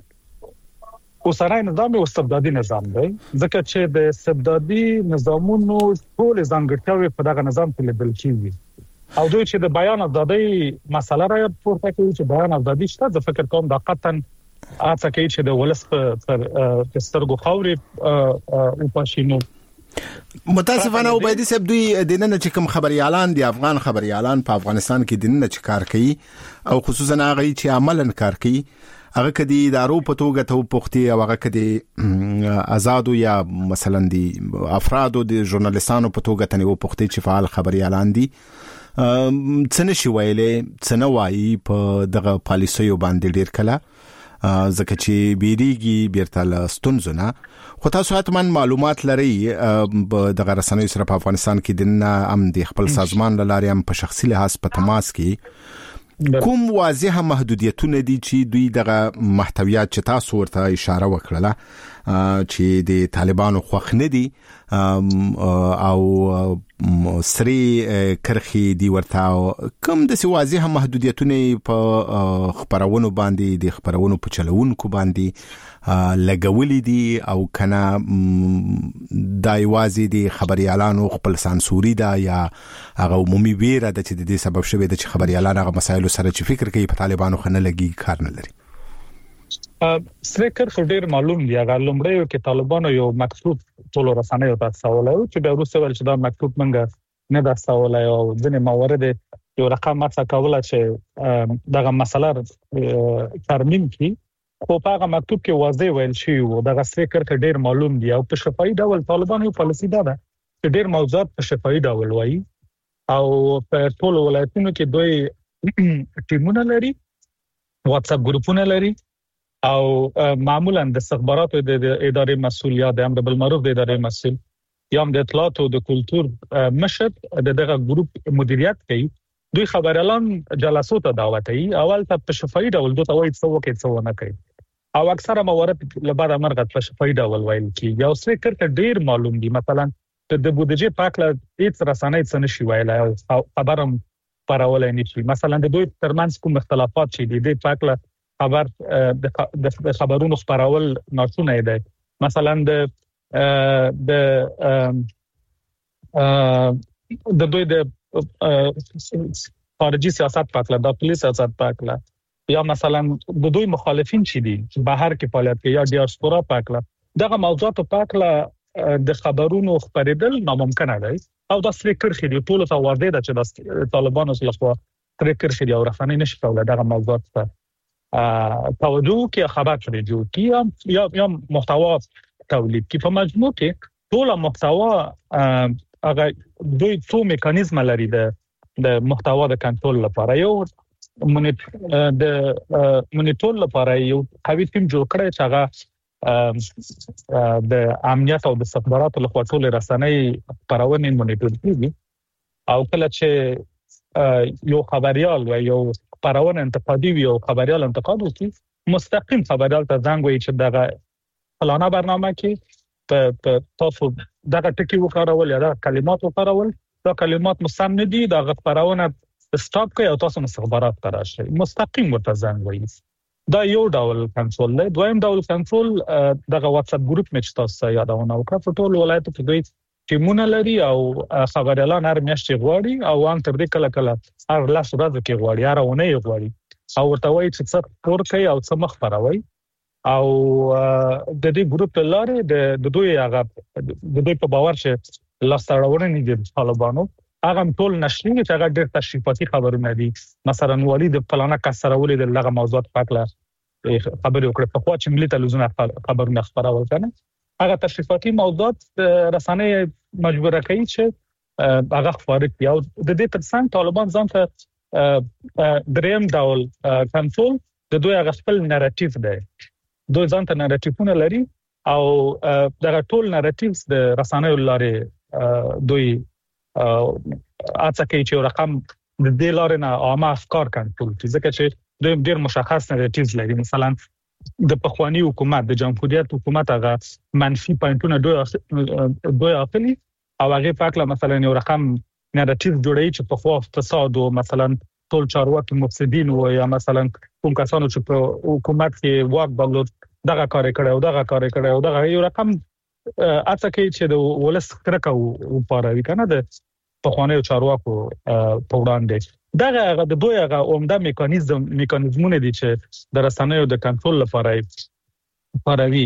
اوسنۍ نظام او استبدادي نظام دی ځکه چې د استبدادي نظامونو ټول ځانګړتیاوې په دغه نظام کې لیدل کیږي او دوی چې د بیان ازادۍ مسله را پورته کوي چې بیان ازادي شته د فکر کوم د قطن اته کوي چې د ولس پر سترګو خاوري او پښینو متاسفانه وبایدي سب دوی دینه چې کوم خبريالان دي افغان خبريالان په افغانستان کې دینه چې کار کوي او خصوصا هغه چې عملاً کار کوي هغه کدي ادارو په توګه ته پوښتي او هغه کدي آزادو یا مثلا دي افرادو دي ژورنالستانو په توګه ته نه پوښتي چې فعال خبريالان دي څنګه شي ویلې څنګه وایي په دغه پالیسیو باندې ډیر کله ځکه چې بیریږي بیرته لستونزونه خو تاسو حتمن معلومات لري د رسنیو سره په افغانستان کې د ام د خپل سازمان لاري هم په شخصي لحاظ په تماس کې کوم واضحه محدودیتونه دي چې دوی دغه محتویات چې تاسو ورته اشاره وکړه چې د طالبانو خوښ نه دي او سری کرخي دی ورته کوم د سی واضحه محدودیتونه په خبرونو باندې د خبرونو په چلوونکو باندې لګولې دي او کنه دای وازي دي خبريالانو خپل سانسوري ده یا هغه عمومي ویره د چې د دې سبب شوی د چې خبريالان هغه مسایل سره چې فکر کوي په طالبانو خنه لګي کار نه لري سریکر خو ډیر معلوم دی هغه لومړی کې طالبانو یو مکتوب ټول رسنیو ته سوالو چې به وروسته ول چې دا مکتوب منګه نه دا سوال او ځنې موارد یو رقم ماته کوله چې دغه مسله ترمیم کی خو په هغه مکتوب کې واضح ویل شي او دغه سریکر ته ډیر معلوم دی او په شفاهي ډول طالبانو یو پالیسی ده چې ډیر موضوعات په شفاهي ډول وایي او په ټول ولایتونو کې دوی ټیمونه لري واتس اپ ګروپونه لري او معمولا د استخباراتو د ادارې مسؤل یا د امر بالمعروف د ادارې مسؤل یا د اطلاعات او د کلچر مشر د دغه ګروپ مدیریت کوي دوی خبريالان جلسو ته دعوت کوي اول ته په شفاهي ډول دوی ته وایي څه وکړي څه نه کوي او اکثره موارد لپاره مرغه په شفاهي ډول وایي چې یو څه کړه ډیر معلوم دي مثلا د بودیجې پاکله هیڅ رسنۍ څه نشي ویلای او خبرم پرولای نه شي مثلا د دوی ترمنځ کوم اختلافات چې دي د پاکله خبر د خبرونو خبرول ناشونه دی مثلا د د د دوی د خارجي سیاست پاکله د پولیس سیاست پاکله یا مثلا د دوی مخالفین چې دي بهر کې فعالیت کوي یا ډیاسپورا پاکله دغه موضوعات پاکله د خبرونو خبرېدل ناممکن دی او دا سریکر خېدي ټول ته واضح ده چې د طالبانو لخوا سریکر خېدي او رسنۍ نشي کولای دغه موضوعات ته توجه کې خبر کړي جوړ کی یا یا محتوا تولید کی په مجموع کې ټول محتوا هغه دوی څو میکانیزم لري د د محتوا د کنټرول لپاره یو د مونیټور لپاره یو قوي ټیم جوړ کړی چې هغه د امنیت او د استخباراتو لخوا ټول رسنۍ خبرونه مونیټور کوي او کله چې یو خبريال و یو خبرونه انتقادي وي او خبريال انتقاد وکړي مستقیم خبردار ته زنګ وایي چې دغه فلانه برنامه کې په تاسو دغه ټکی وکړول یا دغه کلمات وکړول، دا کلمات مسم نه دي، دا خبرونه سټاپ کوي او تاسو مستخبرات تراشي. مستقیم ورته زنګ وایي. دا یو ډول کنټرول دی. دویم ډول کنټرول دغه واتس اپ ګروپ مې چې تاسو یادونه وکړه په ټول ولایتو کې دوی ټیمونه لري او خبريالان هر میاشت غواړي او ان تر دې کله کله هر لاس ورځ کې غواړي، هر ونه غواړي او ورته وایي چې څه پور کوي او څه مخ پروي او د دې ګروپ لاره د دوی هغه د دوی په باور چې لاستړونه دي طالبانو هغه ټول نشري چې هغه ډېر تشریفاتي خبرونه دي. مثلا ولید فلانه کسره ولید دغه موضوعات پاکله خبرې وکړه په خوا چې ملي تلویزیون خبرونه خبرول کنه، هغه تشریفاتي موضوعات رسنۍ مجبوره کوي چې هغه خبرې کوي او د دې ترڅنګ طالبان ځان ته دریم ډول کنټرول د دوی هغه خپل نریټیو دی. دوی ځان ته نریټیوونه لري او دغه ټول نریټیوز د رسنیو لارې دوی اڅه کوي چې رقم د دې لارې نه عامه افکار کنټرول کړي، ځکه چې دوی ډېر مشخص نریټیوز لري. مثلا د پخوانی حکومت د جمهوریت حکومت هغه منفي پوینټونه دوی دوی اخلي او هغه پاکله مثلا یو رقم نریټیو جوړوي چې په خوا فساد او مثلا ټول چارواکي مفسدين او یا مثلا کوم کسانو چې په حکومت کې واک درلود دغه کار کړي او دغه کار کړي او دغه یو رقم اته کې چې د ولس کرکه او پاروي کنه د پخوانی چارواکو په وړاندې دغه د دوی هغه عمده میکانیزم میکانیزمونه دي چې د رسنیو د کنټرول لپاره پاروي.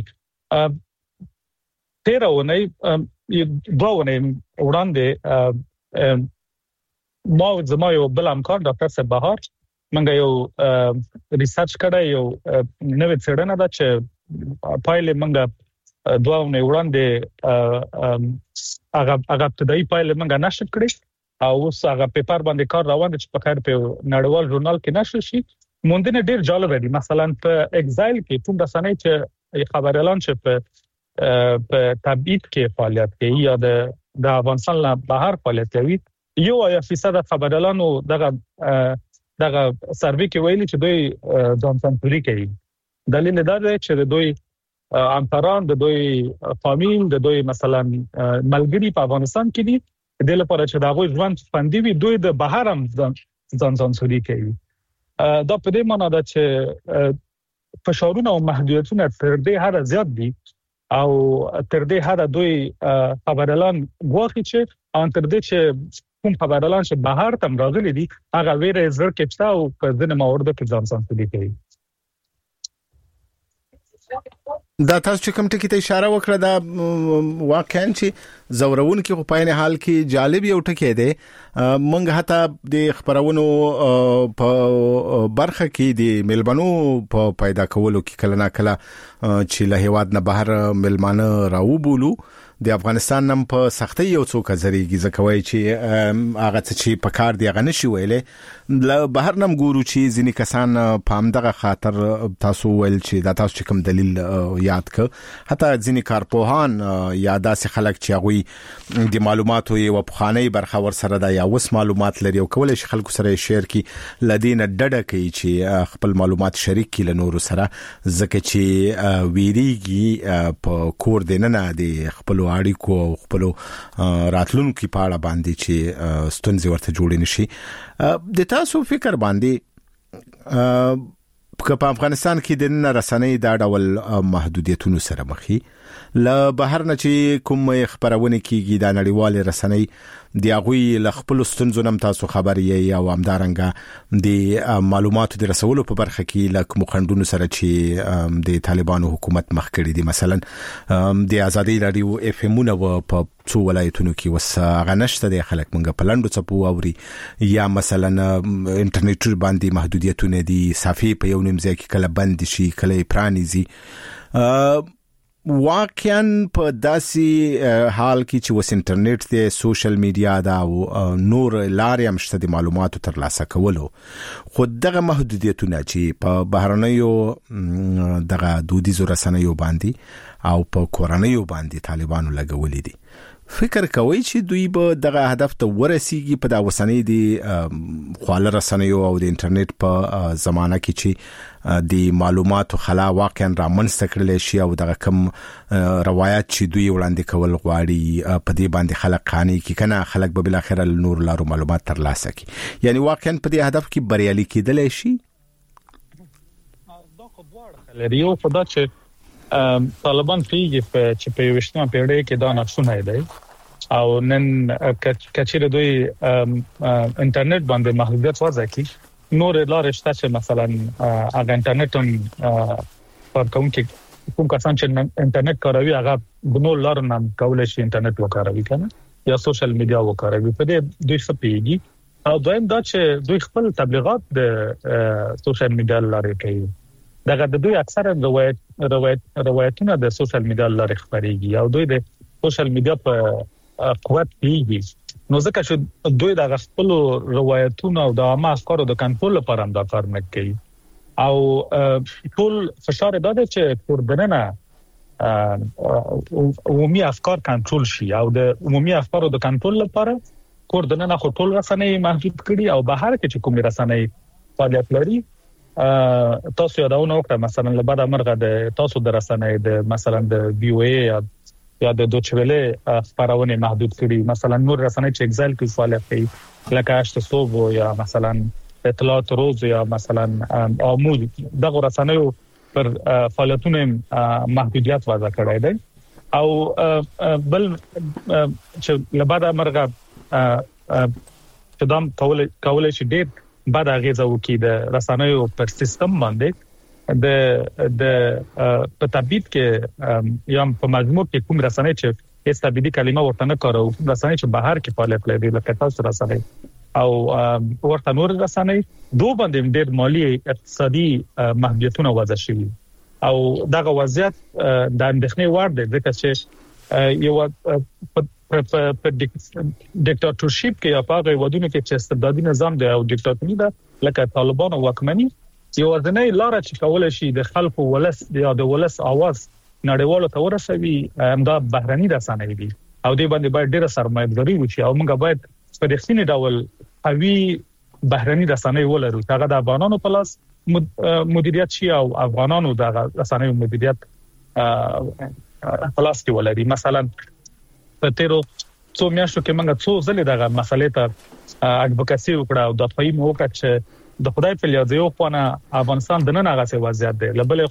تیرونه دوونه وړاندې ما زما یو بل همکار ډاکټر صاحب بهار منګه یو ریسرچ کړی، یو نوې څېړنه ده چې پایلې منګه دوونه وړاندې هغه هغه ابتدایي پایلې منګه نشر کړې او اوس هغه پیپر باندې کار روان دی چې په خیر په نړیوال ژورنال کې نشر شي. مونږ نه ډېر جالب دي. مثلا په ایگزایل کې کوم رسنۍ چې خبريالان چې په په تبعید کې فعالیت کوي یا د د افغانستان له بهر فعالیت کوي، یو یا فیصد خبريالانو دغه دغه سروې کې ویلي چې دوی ځان سنتوري کوي. دلیل دا دی چې دوی همکاران د دوی فامیل د دوی مثلا ملګری په افغانستان کې دي، د لپاره چې دا غوښ ژوند خوندي وي دوی د بهر هم ځان سنتوري کوي. دا په دې معنی ده چې فشارونه او محدودیتونه تر دې هر زیات دي او تر دې هر دوی خبريالان غواړي چې ان تر دې چې کوم خبريالان چې بهر تم راغلي دي هغه ویره زړه کې او په ځینې مواردو کې ځان سنتوري کوي. دا تاسو چې کوم ټکی ته اشاره وکړه دا واقعا چې زورون کې په پاینه حال کې جالب یو ټکی دی. مونږ هته د خبرونو په برخه کې د ملبنو په پیدا کولو کې کله نا کله چې له هواد نه بهر ملمانه راو بولو د افغانستان نم په سختي یو څوک زریږي ځکوي چې هغه چې په کار دی غنه شي ویلې له بهر نم ګورو چې ځینی کسان په همدغه خاطر تاسو ول چې دا تاسو کوم دلیل یاد ک حتی ځینی کارپوهان یا داسې خلک چې هغه د معلوماتو یو بخانه برخه ور سره دا یا وس معلومات لري او کولای شي خلکو سره شیر کی لدین ډډه کوي چې خپل معلومات شریک کړي له نورو سره ځکه چې ویریږي په کور دینه د خپل اړیکو او خپل راتلونکو په اړه باندې چې ستونزې ورته جوړې نشي. د تاسو فکر باندې په افغانستان کې د رسنۍ دا ډول محدودیتونو سره مخې ل بهر نه چې کوم خبرونه کیږي د نړیوال رسنۍ دی هغه ل خپل ستونزو نم تاسو خبرې یا همدارنګه د معلوماتو د رسولو په برخه کې لکه مخندونو سره چې د طالبانو حکومت مخ کړی دي. مثلا د ازادي رادیو اف امونه په څو ولایتونو کې وس غنشته د خلک منګه پلانډو چپو اوري یا مثلا انټرنیټ باندې محدودیتونه دي صفحې په یو نیمځای کې کله بند شي کله پرانیزي. واقعاً په داسې حال کې چې وس انټرنیټ د سوشل میډیا دا او نور لارې هم شته د معلوماتو ترلاسه کولو، خو دغه محدودیتونه چې په بهرنیو دغه دودیزو رسنیو باندې او په کورنیو باندې طالبانو لګولې دي فکر کوي چې دوی به دغه هدف ته ورسیږي په د اوسنۍ د خواله رسنیو او د انټرنیټ په زمانہ کې چې د معلوماتو خلا واقعا رامنځته کړل شي او دغه کم روایت چې دوی وړاندې کول غواړي په دې باندې خلک قانې کې کنه خلک به بل اخر نور لارو معلومات ترلاسه کړي یعنی واقعا په دې هدف کې بریالي کېدل شي دا خو دواړه لري او په دا چې طالبان پیږي چې په وشتمه پیړۍ کې دا نقشونه دی او نن کچېره دوی انټرنیټ باندې محدودیت وضع کړي نور لارې شته چې مثلا هغه انټرنیټ هم پر کوم کې کوم کسان چې انټرنیټ کاروي هغه د نور لارو نه کولای شي انټرنیټ وکاروي کنه یا سوشل میډیا وکاروي په دې دوی سپېږي او دویم دا چې دوی خپل تبلیغات د سوشل میډیا لارې کوي دغه د دوی اکثره روایت روایت روایتونه د سوشل میډیا لارې خبريږي او دوی د سوشل میډیا په قوت پیږي نو ځکه چې دوی د خپل روایتونو او د عامه افکارو د کنټرول لپاره هم دا کار نه کوي او ټول فشار دا دی چې کوردنه عمومي افکار کنټرول شي او د عمومي افکارو د کنټرول لپاره کوردنه خو ټول رسنۍ محدود کړي او بهر کې چې کوم رسنۍ فعالیت لري تاسو یادونه وکړه مثلا لبعد امرغه د تاسو د رسنۍ د مثلا د بي او اي یا د دوچويله خبرونه محدود کړي مثلا نور رسنۍ چې اگزایل کې فعالیت کوي لکه اشت صوب یا مثلا اطلاعات روز یا مثلا عمود دغه رسنۍ پر فعالیتونه محدودیت وضع کړی دی او بل چې لبعد امرغه چې دام کول کول شي ډېر بعد هغه ځو کې د رسنیو پر سیستم باندې د د په تبعید کې یا په مجموع کې کوم رسنۍ چې استابیدي کلمه ورته نه کارو رسنۍ چې بهر کې فعالیت لري لکه تاسو رسنۍ او ورته نور رسنۍ دوه باندې ډېر مالی اقتصادي محدودیتونه وضع شوي او دغه وضعیت د اندېښنې وړ دی ځکه چې یو په ډیکټاتورشپ کې یا په هغه ودونو کې چې استبدادي نظام دی او ډیکټاتوري ده لکه طالبان او واکمني یو ځنې لار چې کول شي د خلکو ولس یا د ولس आवाज نړیوالو ته ورسوي همدا بهرني رسنۍ دي او دې باندې باید ډېر سرمایه‌داري وشي او موږ باید په رښتینی ډول قوي بهرني رسنۍ ولرو هغه د افغانانو په لاس مدیریت شي او افغانانو د رسنۍ مدیریت په لاس کې ولري مثلا په تیرو څو میاشتو کې موږ څو ځلې دغه مسلې ته اډوکاسي وکړه او د فهم وکړه چې د خدای په لیدو یو خونه افغانستان د نن هغه څه وضعیت دی لبلې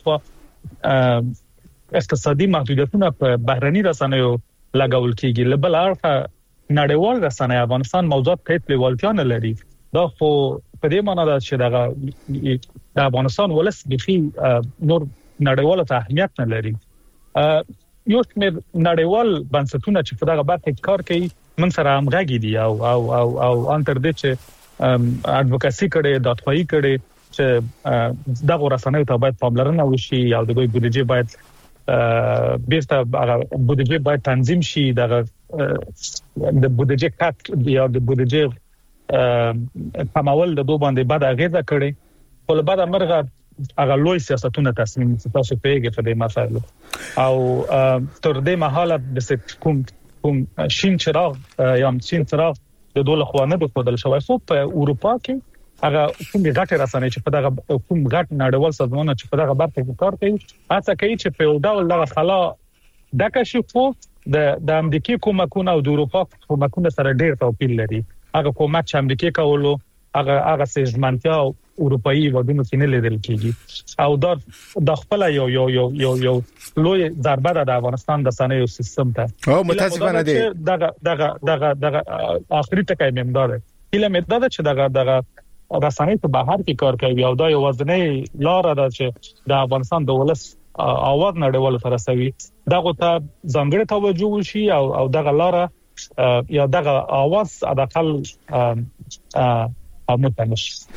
خو اقتصادي محدودیتونه په بهرني رسنیو لګول کیږي لبل اړخه نړیوال رسنۍ افغانستان موضوعات په لیوالتیا نه لري دا خو په دې معنی ده چې دغه د افغانستان ولس بخي نور نړیوال ته اهمیت نه لري یو څمر نړیوال بنسټونه چې په دغه برخه کار کوي من سره همغږي دي او او او او انتر دې چې اډوکاسي کړي داتخوایي کړي چې دغه رسنۍ ته باید پاملرنه وشي او د دوی بودیجه باید بیرته هغه بودیجه باید تنظیم شي دغه د بودیجه کټ یا د بودیجه کمول د دوه باندې بعد اغیزه کړي په بعد امرغه هغه لوی سیاستونه تصمیم تاسو پیګه په دې مسایلو او تر دې مهاله د کوم کوم شین چراغ یا شین چراغ د دوله خوانه په بدل شوی خو په اروپا کې هغه کوم غټ رسنۍ چې په دغه کوم غټ نړیوال سازمانونه چې په دغه برخه کې کار کوي هڅه کوي چې په ډول دغه خلا د کشفو د د امریکای کومکونه او د اروپا کومکونه سره ډېر توپیر لري هغه کومک چې امریکای کولو هغه هغه سیزمنتیا اروپאי ودونو کې نه لیدل کیږي او دا د خپل یو یو یو یو یو لوی ضربه ده د افغانستان د صنایع سیستم ته او متاسفانه دي دغه دغه دغه دغه اخري ټکی ممدار کله مدده ده چې دغه دغه رسنۍ په بهر کې کار کوي او دا یو وزنې لار ده چې د افغانستان د ولس اواز نړیوال سره سوي دغه ته ځانګړی توجه وشي او او دغه لار یا دغه اواز د خپل امتنش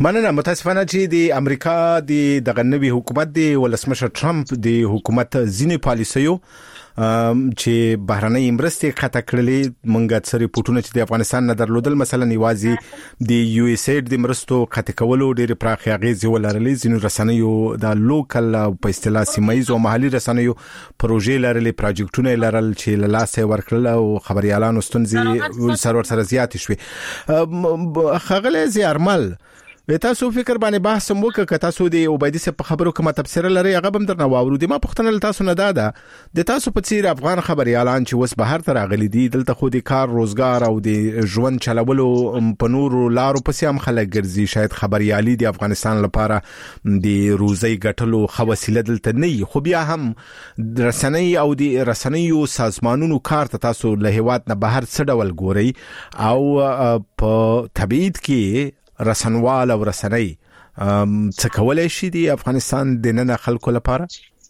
مننه. متاسفانه چې د امریکا د دغه نوي حکومت دی ولسمشر ټرمپ د حکومت ځینې پالیسیو چې بهرنۍ مرستې قطع کړلې، مونږه څه ریپورتونه چې د افغانستان نه درلودل، مثلا نیوازي د یو اس اید د مرستو قطع کولو ډېر پراخ اغیزې ولرلې. ځینو رسنیو د لوکل په اصطلاح سیمایي او محلي رسنیو پروژې لرلې، پروجیکټونه لرل چې له لاسه ورکړل او خبريالانو ستونزې سرور سره زیات شوې. خغله زیارمل تاسو فکر باندې بحث مو وکړه، تاسو د عبیدی صاحب په خبرو کې تفسیر لري، هغه هم درنه واورو. د ما پښتنه تاسو نه داده د تاسو په څیر افغان خبريالان چې وس بهر تر غلي دي، دلته خو د کار روزګار او د ژوند چلولو په نور لارو پسې هم خلک ګرځي. شاید خبريالي د افغانستان لپاره د روزي ګټلو خو وسیله دلته نه، خو بیا هم رسنۍ او د رسنیو سازمانونو کار ته تاسو له هیواد نه بهر څه ډول ګوري، او په تبعید کې رسنوال او رسنۍ څه کولای شي د افغانستان د نن خلکو لپاره؟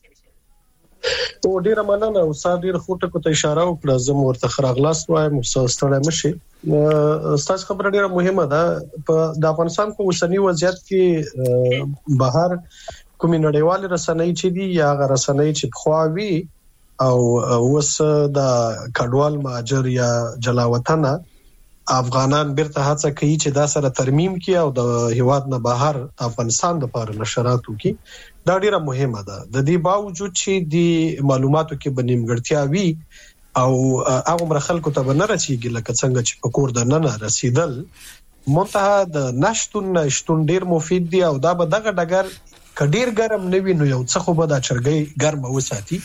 او ډیره مننه. او ساده ډیره خوټه کو ته اشاره وکړه، زه ورته خراغلاس وایم مستوستړی مشي. استاد خبره ډیره مهمه ده. په د افغانستان په اوسنی وضعیت کې بهر کومې نړیوال رسنۍ چې دي یا غیر رسنۍ چې خواوي او وس د کډوال ماجر یا جلاوطنه افغانان بیرته هڅه کوي چې دا سره ترمیم کړي او د هیواد نه بهر افغانستان د لپاره نشرات وکړي. دا ډیره مهمه ده. د دې باوجود چې د معلوماتو کې بنیمګړتیا وي او هغه مر خلکو ته نه رسیږي لکه څنګه چې په کور د نن رسیدل، منتها د نشټون نشټون ډیر مفید دی او دا به دغه ډګر کډیر ګرم نه وي نو یو څه خو به دا چرګي ګرم وساتي.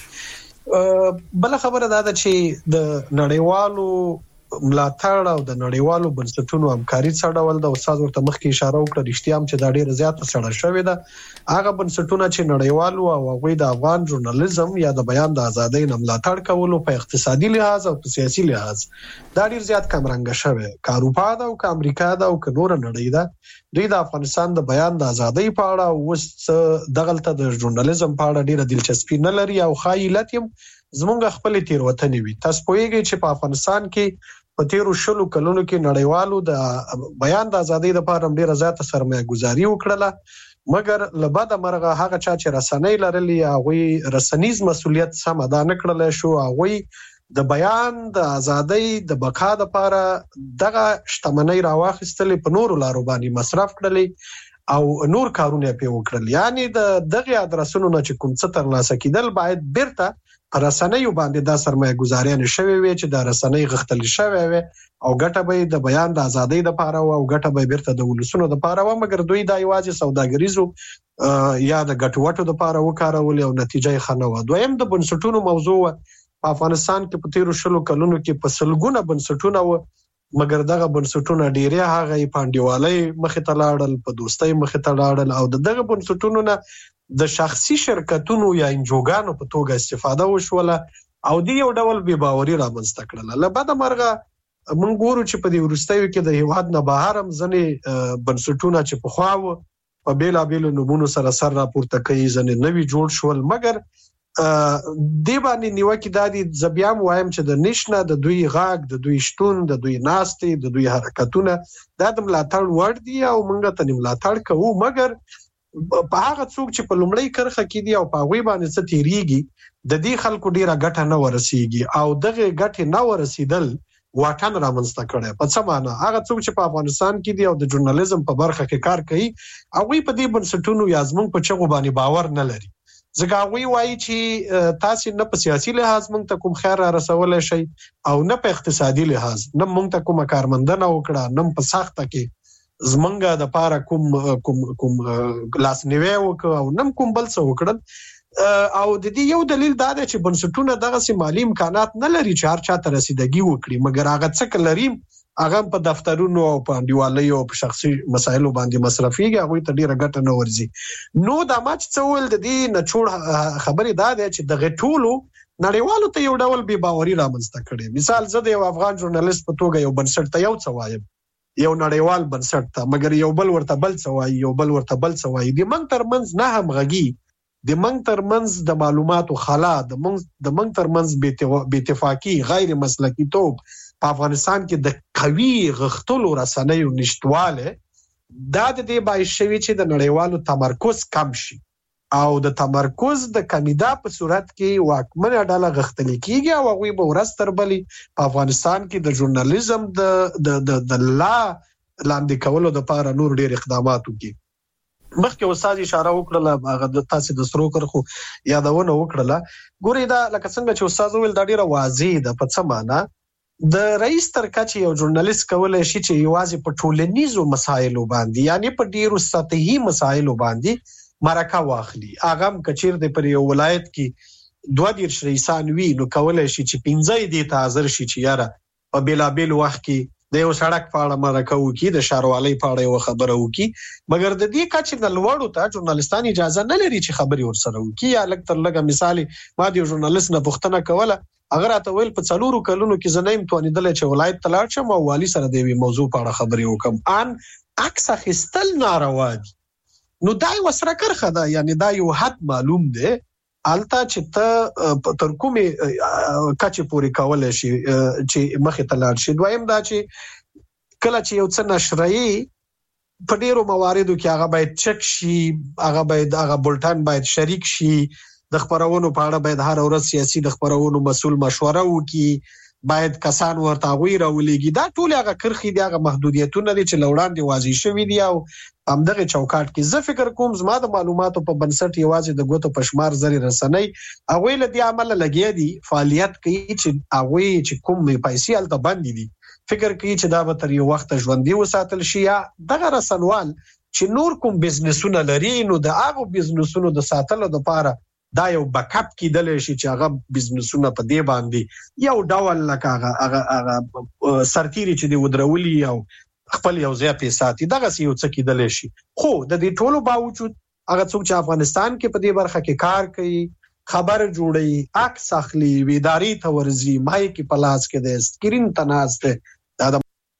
بل خبره دا ده چې د نړیوالو ملاتړ او د نړیوالو بنسټونو همکاري څه ډول د استاد ورته مخکې اشاره وکړه، رښتیا هم چې دا ډیره زیاته سره شوې ده. هغه بنسټونه چې نړیوالو او هغه د افغان ژورنالیزم یا د بیان د ازادۍ نه ملاتړ کولو په اقتصادي لحاظ او په سیاسي لحاظ دا ډیر زیات کمرنګ شوی. کاروپا دا او امریکا دا او نور نړۍ دا دوی د افغانستان د بیان د ازادۍ په اړه اوس دغلته د ژورنالیزم په اړه ډیره دلچسپي نه لري او خایلت هم زمونږ خپل تیروتنې وي. تاسو پوهیږئ چې په افغانستان کې په تیرو شلو کلونو کې نړیوالو د بیان د ازادۍ لپاره ډیره زیاته سرمایه گذاري وکړه، مګر لبد مرغه هغه چا چې رسنۍ لرلې هغه رسنیز مسولیت سم ادا نه کړل شو. هغه د بیان د ازادۍ د بقا لپاره دغه شتمنۍ راوخستلې په نورو لارو باندې مصرف کړلې او نور کارونه په وکړل. یعنی د دغه ادرسونو نه چې کوم څه تر لاسه کیدل باید بیرته رسنیو باندې دا سرمایه گذاري نشوي وي چې دا رسنۍ غختل شوی وي او ګټه به د بیان د ازادۍ لپاره او ګټه به بیرته د ولسونو لپاره و، مګر دوی دا یوازې سوداګریزو یا د ګټوټو لپاره وکارول او نتیجه یې خنه و. دویم د بنسټونو موضوع په افغانستان کې په تیرو شلو کلونو کې په سلګونه بنسټونه و، مګر دغه بنسټونه ډیره هغه پاندیوالۍ مخې ته لاړل، په دوستۍ مخې ته لاړل او دغه بنسټونو نه د شخصي شرکتونو یا انجوګانو په توګه استفاده وشوله او دی یو ډول بې باوري رامنځته کړله. لبد مرغه موږ ګورو چې په دې وروستیو کې د هیواد نه بهر هم ځنې بنسټونه چې په خواو په بیلابیلو نومونو سره سر راپورته کوي، ځنې نوي جوړ شول، مګر دی باندې نیوکه دا دي زبیام وایم چې د نشنه د دوی غاګ د دوی شتون د دوی ناستي د دوی حرکتونه دا د ملاتړ وړ دي او موږ ته ملاتړ کوو، مګر په هغه څوک چې په لومړی کرخه کې دي او په هغه باندې څه تیریږي د دې خلکو ډیره ګټه نه ورسیږي او دغه ګټه نه ورسیدل واټن رامنځته کړي. په څه معنی هغه څوک چې په افغانستان کې دي او د ژورنالیزم په برخه کې کار کوي هغه په دې بنسټونو یا زمونږ په چغو باندې باور نه لري. ځکه هغه وایي چې تاسو نه په سیاسي لحاظ مونږ ته کوم خیر را رسول شي او نه په اقتصادي لحاظ، نه مونږ ته کومه کارمندنه وکړه، نه په سخته کې زمونږه د پاره کوم کوم کوم لاسنیوي وکړه او نم کوم بل څه وکړل. او د دې یو دلیل دا دی چې بنسټونه دغه سي مالی امکانات نه لري چې هر چا ته رسیدګي وکړي، مګر هغه څه لري هغه په دفترونو او په انډیوالۍ او په شخصي مسایلو باندې مصرفيږي، هغه ته ډیره ګټه نه ورځي. نو دا ماچ څه ول د دې نچوړ خبرې دا دی چې دغه ټولو نړیوالو ته یو ډول بې باوري رامنځته کړي. مثال زه د یو افغان ژورنالیست په توګه یو بنسټ ته یو څه وایم، یو نړیوال بنسټ ته، مګر یو بل ورته بل څه وایي، یو بل ورته بل څه وایي. د منځ ترمنځ نه همغږي، د منځ ترمنځ د معلوماتو خلا، د منځ د منځ ترمنځ بې اتفاقي، غیر مسلکي توب په افغانستان کې د قوي غختلو رسنیو نشټواله دا د دې باعث شوی چې د نړیوالو تمرکز کم شي او د تمرکز د کمیدا په صورت کې واکمنه ډله غختل کیږي او هغه به ورستر بلی په افغانستان کې د ژورنالیزم د د د, د لا لاندې کولو د لپاره نور ډیر اقدامات وکړي. مخکې استاد اشاره وکړه هغه د تاسو د سترو کرخو یادونه وکړه. ګوري دا لکه څنګه چې استاد ویل دا ډیره واضح ده په څه معنی د رئیس تر کچې یو ژورنالیست کولای شي چې یوازې په ټولنیزو مسایلو باندې یعنی په ډیرو سطحي مسایلو باندې مرکه واخلي. اغم کچیر د پر یو ولایت کې دوه ډیر رئیسان وی نو کولای شي چې پنځه دې ته حاضر شي چې یاره په بیلابل وخت کې د یو سړک په اړه مرکه وکړي د شاروالۍ په اړه یو خبره وکړي مګر د دې کچې د لوړو ته ژورنالیستان اجازه نه لري چې خبري ورسره وکړي. یا لکه تر لګه مثال ما د ژورنالیست نه پوښتنه کوله اگر اته ویل په څلورو کلونو کې زنه امتحان چې ولایت تلاړ شم او والی سره د وی موضوع په اړه خبري وکم ان عکس اخیستل ناروا دي. نو دا یو سره کرخه ده یعنی دا یو حد معلوم دی الته چې ته تر کومه کچې پوری کولای شي چې مخې ته لاړ شي. دویم دا چې کله چې یو څه نشرایي په ډیرو مواردو کې هغه باید چک شي هغه باید هغه بولټن باید شریک شي د خبرونو په اړه باید هر ورځ سیاسي د خبرونو مسول مشوره وکړي باید کسان ورته غوي راولېږي. دا ټول هغه کرخي دي هغه محدودیتونه دي چې لوړاندې واضح شوي دي او همدغه چوکاټ کې زه فکر کوم زما د معلوماتو په بنسټ یوازې د ګوتو په شمار زری رسنۍ هغه له دې عمل لګیا دي فعالیت کوي چې هغه چې کوم پیسې الته باندې دي فکر کوي چې دا به تر یو وخت ژوندۍ وساتل شي. یا دغه رسنوال چې نور کوم بزنسونه لري نو د هغه بزنسونو د ساتلو لپاره دا یو بیکاپ کیدل شي چې هغه بزنسونه په دې باندې یو ډول لکه هغه هغه سرتيري چې دی ودرولي او خپل یو ځای په ساتي دغه یو څه کیدل شي. خو د دې ټولو باوجود هغه څوک چې افغانستان کې په دې برخه کې کار کوي خبر جوړي عکس اخلي ویداری ته ورزي مایک په لاس کې د سکرین تناسته دا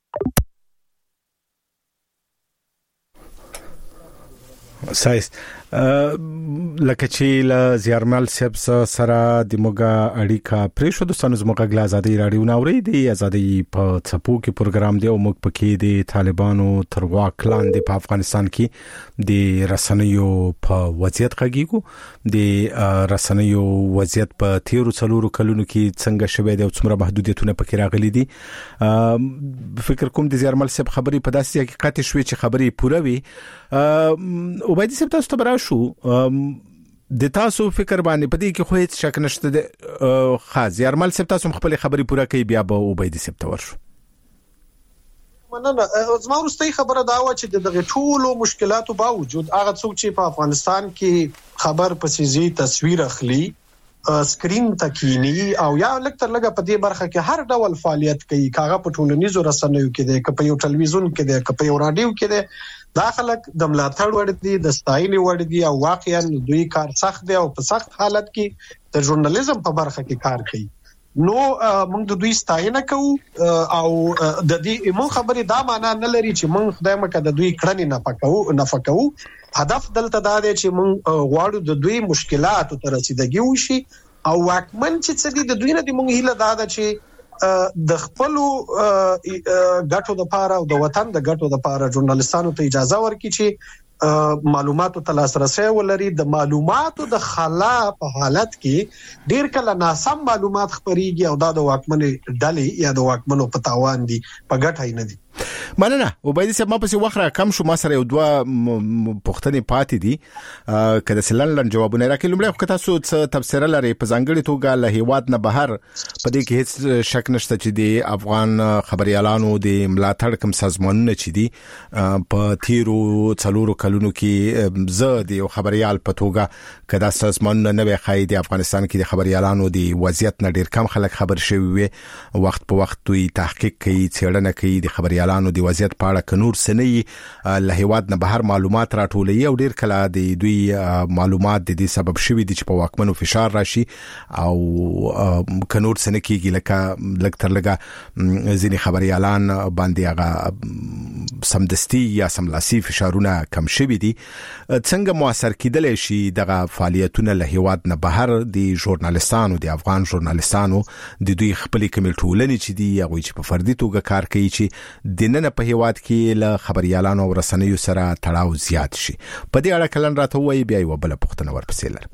سایس لکه چې ل زیارمل سب سره د موګه اړیکا پرېښو د سنوز موګه غلا آزادي رادیو ناوري دی آزادي په څپو کې پروګرام دی او موږ پکې د طالبانو تر واک لاندې په افغانستان کې د رسنیو په وضعیت غږیږو د رسنیو وضعیت په تیرو څلورو کلونو کې څنګه شوه دی او څومره محدودیتونه پکې راغلي دي. فکر کوم د زیارمل سب خبري په داسې حقیقت شوي چې خبري پوره وي او باید سب تاسو ته براشو د تاسو فکر باندې پدې کې خو هیڅ شک نشته د خاص یارمل سب تاسو خپل خبري پوره کوي بیا به وبید سب ته ورشو. مننه. زما ورستۍ خبره دا و چې دغه ټولو مشکلاتو باوجود هغه څوک چې په افغانستان کې خبر پسې زی تصویر اخلي سکرین تکینی او یا لکتر لګه په دې برخه کې هر ډول فعالیت کوي کاغه په ټولنیزو رسنیو کې دی که په یو ټلویزیون کې دی که په یو رادیو کې دی دا خلک د ملاتړ وړ دي د ستاینې وړ دي او واقعا دوی کار سخت دی او په سخت حالت کې د ژورنالیزم په برخه کې کار کوي. نو موږ د دوی ستاینه کوو او د دې مو خبرې دا معنا نه لري چې موږ خدای مکه د دوی کړنې نه پکاو نه فکاو. هدف دلته دا دی چې موږ غواړو د دوی مشکلاتو ته رسیدګي وشي او واکمن چې څه دي د دوی نه د موږ هیله دا ده چې د خپل ګټو د پاره او د وطن د ګټو د پاره ژورنالیستانو ته اجازه ورکړي چې معلوماتو ته لاسرسي ولري. د معلوماتو د خلا په حالت کې ډیر کله ناسم معلومات خبريږي او دا د واکمن ډلې یا د واکمنو په تاوان دي په ګټه نه دي. مننه. وبایدي سب ما پسې وخره کم شو ما سره یو دوه پوښتنې پاتې دي کله سلن جوابونه راکې. لومړی خو تاسو څه تفسیر لري په ځانګړي توګه له هیواد نه بهر په دې کې هیڅ شک نشته چې د افغان خبريالانو د ملاتړ کوم سازمانونه چې دي په تیرو څلورو کلونو کې زه د خبريال په توګه کدا سازمانونه نه وي خای د افغانستان کې د خبريالانو د وضعیت نه ډیر کم خلک خبر شوي وي وخت په وخت دوی تحقیق کوي څېړنه کوي د خبريالانو د وضعیت په اړه کنور سنې له هیواد نه بهر معلومات راټولوي او ډیر کله د دوی معلومات د دې سبب شوي دي چې په واکمنو فشار راشي او کنور سنې کېږي لکه لکتر لګه ځینې خبريالان باندې هغه سمدستي یا سملاسي فشارونه کم شوي دي. څنګه موثر کېدل شي دغه فعالیتونه له هیواد نه بهر د ژورنالیستانو د افغان ژورنالیستانو د دوی خپل کمل ټولنې چې دي هغه چې په فردي توګه کار کوي چې د نن په هیواد کې له خبريالانو او رسنیو سره تړاو زیات شي. په دې اړه کلن راته وایي بیا یو بل پوښتنه ورپسې لرم.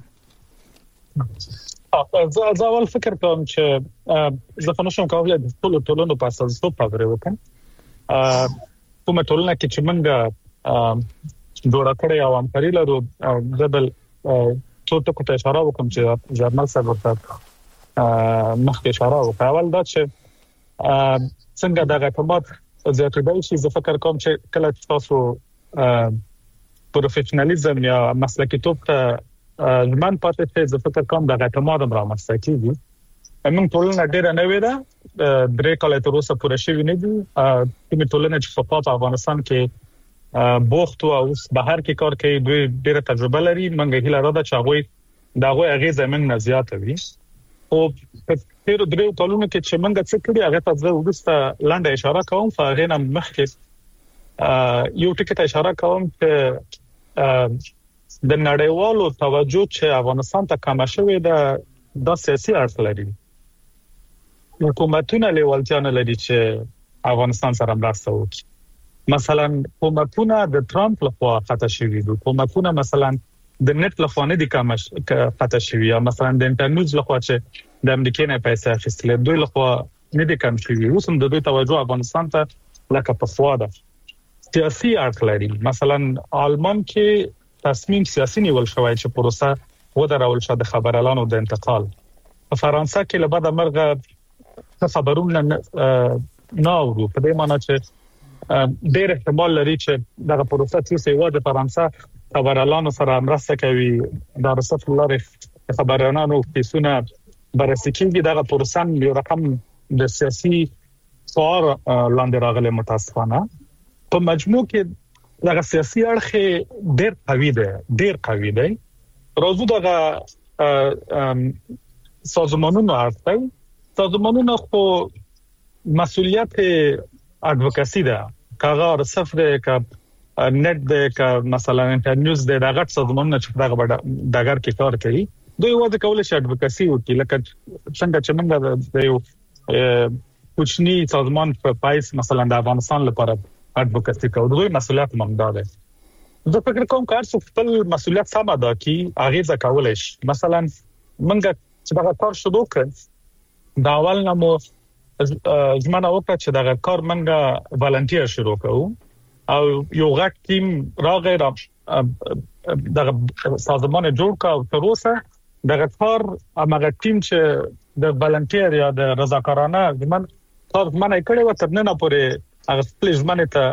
زه اول فکر کوم چې زه په نشم کولای د ټولو ټولنو په اساس څه خبرې وکم. کومه ټولنه کې چې موږ جوړه کړې او همکاري لرو دبل څو ټکو ته اشاره وکم چې جرنال صاحب ورته مخکې اشاره وکړه. اول دا چې څنګه د اعتماد زیاتېدل شي. زه فکر کوم چې کله تاسو پروفیشنالیزم یا مسلکیتوب ته ځمان پاتې شئ، زه فکر کوم د اعتماد هم رامنځته کیږي. موږ ټولنه ډېره نوې ده، درې کاله تر اوسه پوره شوې نه دي. کومې ټولنه چې په پات افغانستان کې بوخت او اوس بهر کې کار کوي دوی ډېره تجربه لري. موږ هیله لرو چې هغه دا غوي اغیزه موږ نه زیاته وي. او په تیر درې کلونو کې چې موږ څه کړی هغه ته زه وروسته لاندې اشاره کوم. فغې نه مخکې یو ټکی ته اشاره کوم چې د نړیوالو توجه چې افغانستان ته کم شوې ده د سیاسي اړخ لري. حکومتونه لیوالتیا نه لري چې افغانستان سره مرسته وکړي. مثلا حکومتونه د ټرمپ لخوا خطا شوي دي، حکومتونه مثلا د نت لخوا نه دي کم خطا شوي، یا مثلا د انټرنیټ لخوا چې د امریکا نه پیسې اخیستل دوی لخوا نه دي کم شوي. اوس هم د دوی توجه افغانستان ته لکه په خوا ده. سیاسي اړخ لري. مثلا آلمان کې تصمیم سیاسي نیول شوی چې پروسه ودرول شوه د خبريالانو د انتقال. په فرانسه کې له بعد مرغه خبرونه نه اورو. په دې معنی چې ډېر احتمال لري چې دغه پروسه چې یو د فرانسه خبريالانو سره مرسته کوي د رسټ لارې خبريالانو کیسونه بررسي کوي. دغه پروسه یو رقم د سیاسي فار لاندې راغلي متاسفانه. په مجموع کې دغه سیاسي اړخ ډېر قوي دی ډېر قوي دی. راځو دغه سازمانونو اړخ سازمانونو خو مسؤلیت اډوکاسي ده. کاغه رسف ده ک نت ده ک مثلا انټرنیوز ده دغه سازمانونه چې دغه دغه کې کار کوي دوی وځي کولای شي اډوکاسي وکړي. لکه څنګه چې موږ د یو کوچنی سازمان په پایس مثلا د افغانستان لپاره اډوکاسي کوو، دوی مسؤلیت مونږ ده. زه فکر کوم کار څو خپل مسؤلیت سم ادا کړي هغه ځکولای شي. مثلا موږ چې دا کار شروع کړ دا اول نمو زمانه وکړه چې دا کار موږ والنټیر شروع کوو او یو غټ ټیم راغی را دا سازمان جوړ کا او تر اوسه دا کار هغه ټیم چې د والنټیر یا د رضاکارانه زمون کار منه کړي و تر نن پورې هغه خپل ځمانه ته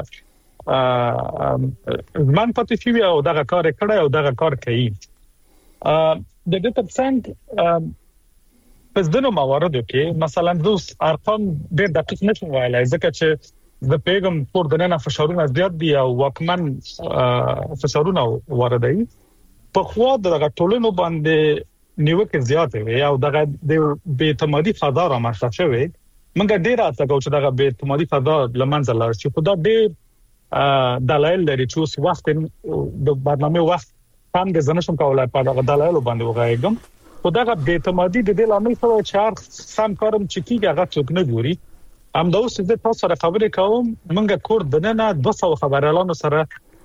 ځمان پاتې شي او دا کار کړي او دا کار کوي. د دې ترڅنګ پس دنو مواردو کې مثلا دوس ارقام ډېر دقیق نشم وایلای ځکه چې د پیغام پر دننه فشارونه زیات دي او واکمن فشارونه واردوي. په خوا دغه ټولنو باندې نیوکه زیاته وي او دغه د بې اعتمادي فضا رامنځته شوی. موږ ډېر راځو چې دغه بې اعتمادي فضا لمنځه لاړ شي. خو دا ډېر دلایل لري چې اوس وخت د برنامه وخت هم د زنشم کولای په دغه دلایل باندې وغایګم. خو دغه بې اعتمادي د دې لامل شوی چې هر سم کارم چې کیږي هغه څوک نه ګوري. هم دا اوس د تاسو سره خبرې کوم موږ کور دننه دوه سوه خبريالانو سره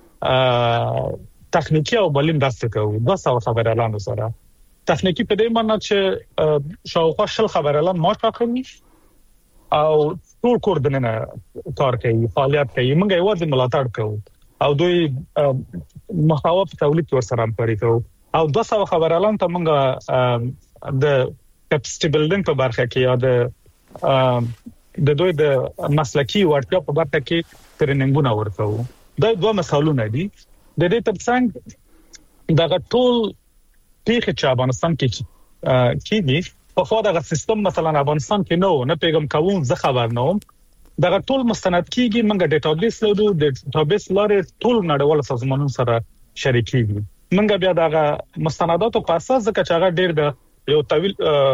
تخنیکی او بلین داسته کوو. دوه سوه خبريالانو سره تخنیکی په دې معنی چې شاوخوا شل خبريالان ما ټاکلي او ټول کور دننه کار کوي فعالیت کوي. موږ یوازې ملاتړ کوو او دوی محتوا په تولید ورسره همکاري کوو او دوه سوه خبريالان ته موږ د کپاسټي بلډینګ په برخه کې یا د د دوی د مسلکی ورتیا په برخه کې ټریننګونه ورکوو. دا دوه مثالونه دي. د دې ترڅنګ دا ټول پیښې چې افغانستان کې کېږي په خو دا سیستم مثلا افغانستان کې نو نه پیغام کوم زه خبر نه وم. دا ټول مستند کېږي موږ ډیټابیس لرو. د ډیټابیس لارې ټول نړیوال سازمانونو سره شریکېږي. موږ بیا دا مستنداتو په اساس ځکه چې هغه ډېر د یو طویل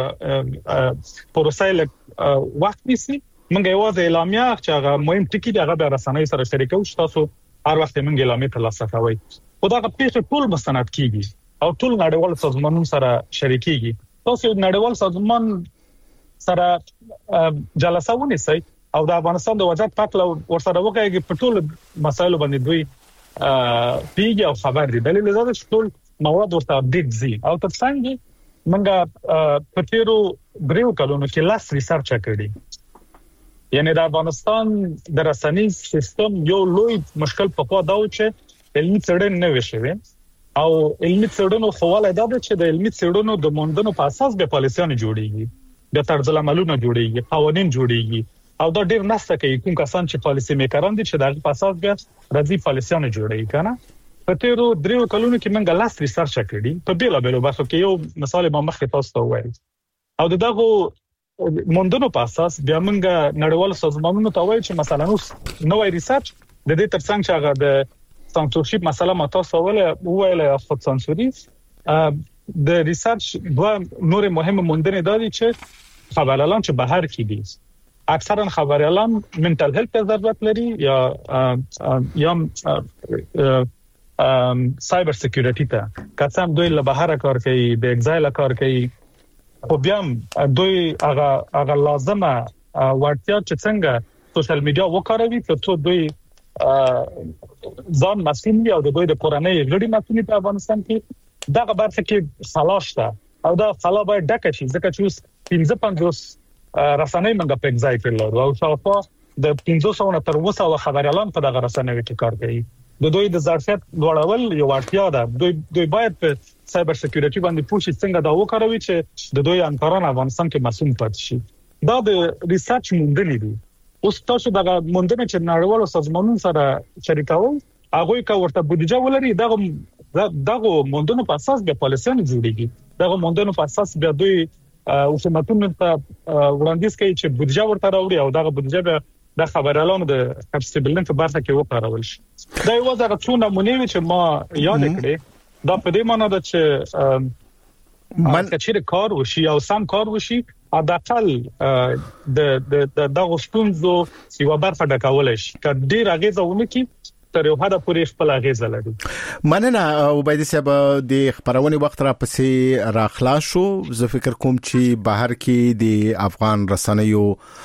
پروسه له وخت نیسي. موږ یوازې اعلامیه چې هغه مهم ټکی دی هغه به رسنۍ سره شریکو چې تاسو هر وخت موږ اعلامیه ترلاسه کوئ. خو دا پیښه ټول مستند کیږي او ټول نړیوال سازمانونو سره شریکېږي. تاسو نړیوال سازمان سره جلسه ونیسئ او د افغانستان د وضعیت په اړه ورسره وکړي په ټول مسایلو باندې دوی پیګي او خبر دي. دلیل دا دی چې ټول مواد ورته اپډیټ دي او ترڅنګ منګه په تیرو دریو کلونو کې لاس ریسرچ کړی. یعنی د افغانستان د رسنیز سیستم یو لوی مشکل په خوا دا و چې علمي څېړنې نه وشوي او علمي څېړنو خواله دا ده چې د علمي څېړنو د موندنو په اساس به پالیسیانه جوړیږي، د طرز العملونو جوړیږي، قوانين جوړیږي او دا ډیر نسته کوي کوم کسان چې پالیسي میکران دي چې د په اساس به راځي پالیسیانه جوړیږي کنه. په تیرو دریو کلونو کې موږ لاس ریسرچ کړی په بیل بیل باسو کې یو مثال ما مخکې تاسو ته وایي او دغه موندنو په اساس بیا موږ نړیوال سازمانونو ته وایي چې مثلا نوې ریسرچ د دې ترڅنګ چې هغه د سانسورشپ مسله ما تاسو ویل او خود سانسوري د ریسرچ دوه نور مهمه موندنې دي چې خبرالان چې بهر کې دي اکثرا خبرالان منټل هیلث ته ضرورت لري یا یا سایبر سکیورټی ته کسان دوی له بهر کار کوي د ایگزایل کار کوي خو بیا دوی هغه هغه لازمه ورتیا چې څنګه سوشل میډیا وکاروي ترڅو دوی ځان مسئول او د دوی د کورنۍ غړي مسئول په افغانستان کې دا برخه کې خلاص ده او دا خلا باید ډکه شي ځکه چې پنځه پنځوس رسنۍ موږ په ایگزای کې لرو او شاوخوا د پنځوس نه تر اوسه خبريالان په دغه رسنیو کې کار کوي. د دوی د ظرفیت لوړول یو اړتیا ده. دوی دوی باید په سایبر سکیورټي باندې پوښتنه څنګه دا وکړوي چې د دوی انکاران افغانستان کې مسؤل پاتې شي. دا د ریسرچ موندنې دي. اوس تاسو دغه موندنې چې نړیوالو سازمانونو سره شریکاو هغه کا ورته بودیجه ولري دغه دغه موندنو په اساس به پالیسیانه جوړیږي. دغه موندنو په اساس به دوی حکومتونو ته وړاندیز کوي چې بودیجه ورته راوړي او دغه بودیجه به د خبرالانو د کپسټیبلنټ په برخه کې وکړول شي. دا یو ځای څو نمونه چې ما یاد کړې دا په دې معنی ده چې من چې کار وشي او سم کار وشي اداقل د د دغه ستونزو یو برخه ډکول شي که ډیر اغیزونه کی تر یو حد پورې خپل اغیزه لري. مننه عبیدی صاحب د خبرونه وخت را پسې راخلاص شو. زه فکر کوم چې بهر کې د افغان رسنیو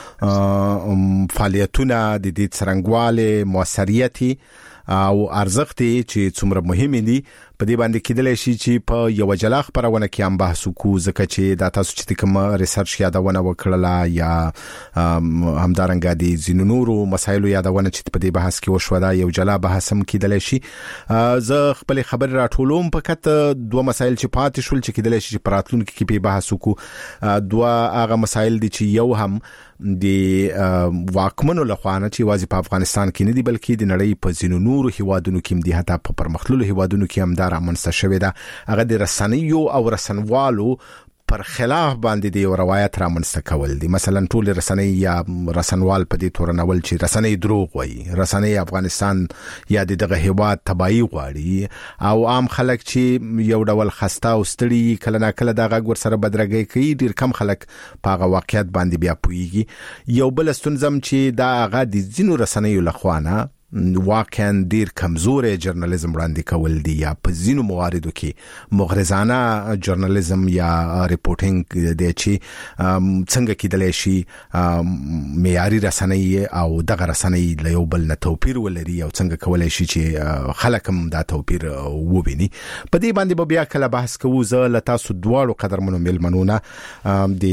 فعالیتونه د دې څرنګواله موثریت او ارزښت چې څومره مهم دي په دې باندې کېدل شي چې په یو جلا خبرونه کې هم بحث وکړو ځکه چې دا تاسو چې کوم ریسرچ یادونه وکړه یا همدارنګه دي زینونورو مسایلو یادونه چې په دې بحث کې وشو دا یو جلا بحث هم کېدل شي. زه خپل خبر راټولوم فقط دوه مسایل چې پاتې شول چې کېدل شي په راتلونکو کې په بحث وکړو. دوه هغه مسایل دي چې یو هم د واکمنو لخوانه چې واځي په افغانستان کې نه دی بلکې د نړۍ په زینونورو هیوادونو کې هم دي حتی په پرمختللو هیوادونو کې هم دا رامنځته شوې ده. هغه د رسنیو او رسنوالو پر خلاف باندې دی روایت رامنځته کول دي. مثلا ټول رسنۍ یا رسنوال په دې تورنول چې رسنۍ دروغ وایي، رسنۍ افغانستان یا دغه هیواد تباہي غواړي او عام خلک چې یو ډول خسته او ستړي کله نه کله دغه ور سره بدرګي کوي. ډیر کم خلک په هغه واقعیت باندې بیا پويږي. یو بل ستونزم چې دا هغه د ځینو رسنیو لخوانه واقعا ډیر کمزورې ژورنالیزم وړاندې کول دي یا په ځینو مواردو کې مغرضانه ژورنالیزم یا ریپورټینګ دی چې څنګه کېدلی شي معیاري رسنۍ او دغه رسنۍ له یو بل نه توپیر ولري او څنګه کولای شي چې خلک هم دا توپیر وویني. په دې باندې به بیا کله بحث کوو. زه له تاسو دواړو قدرمنو مېلمنونه د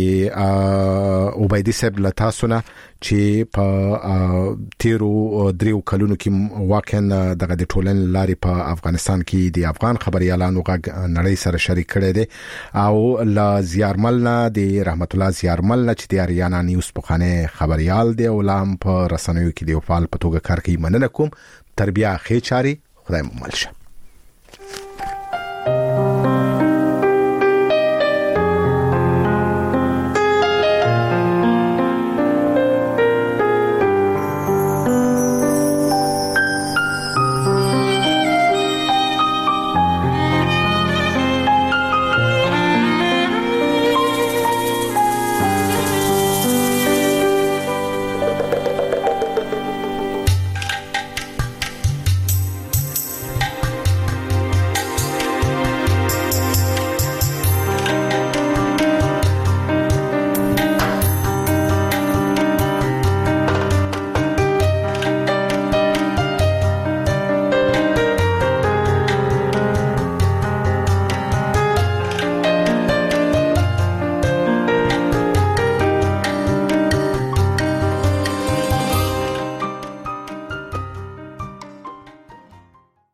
عبیدي صاحب له تاسو نه چې په تیرو دریو کلونو کې واقعا دغه د ټولن لاري په افغانستان کې د افغان خبريالانو غږ نړۍ سره شریک کړي دي او لا زیارملنا د رحمت الله زیارملنا چې د اریانا نیوز په خانه خبريال دی او لام په رسنیو کې د فعال په توګه کار کوي. مننه کوم. تربیه خې چاري خدای مو مل شه.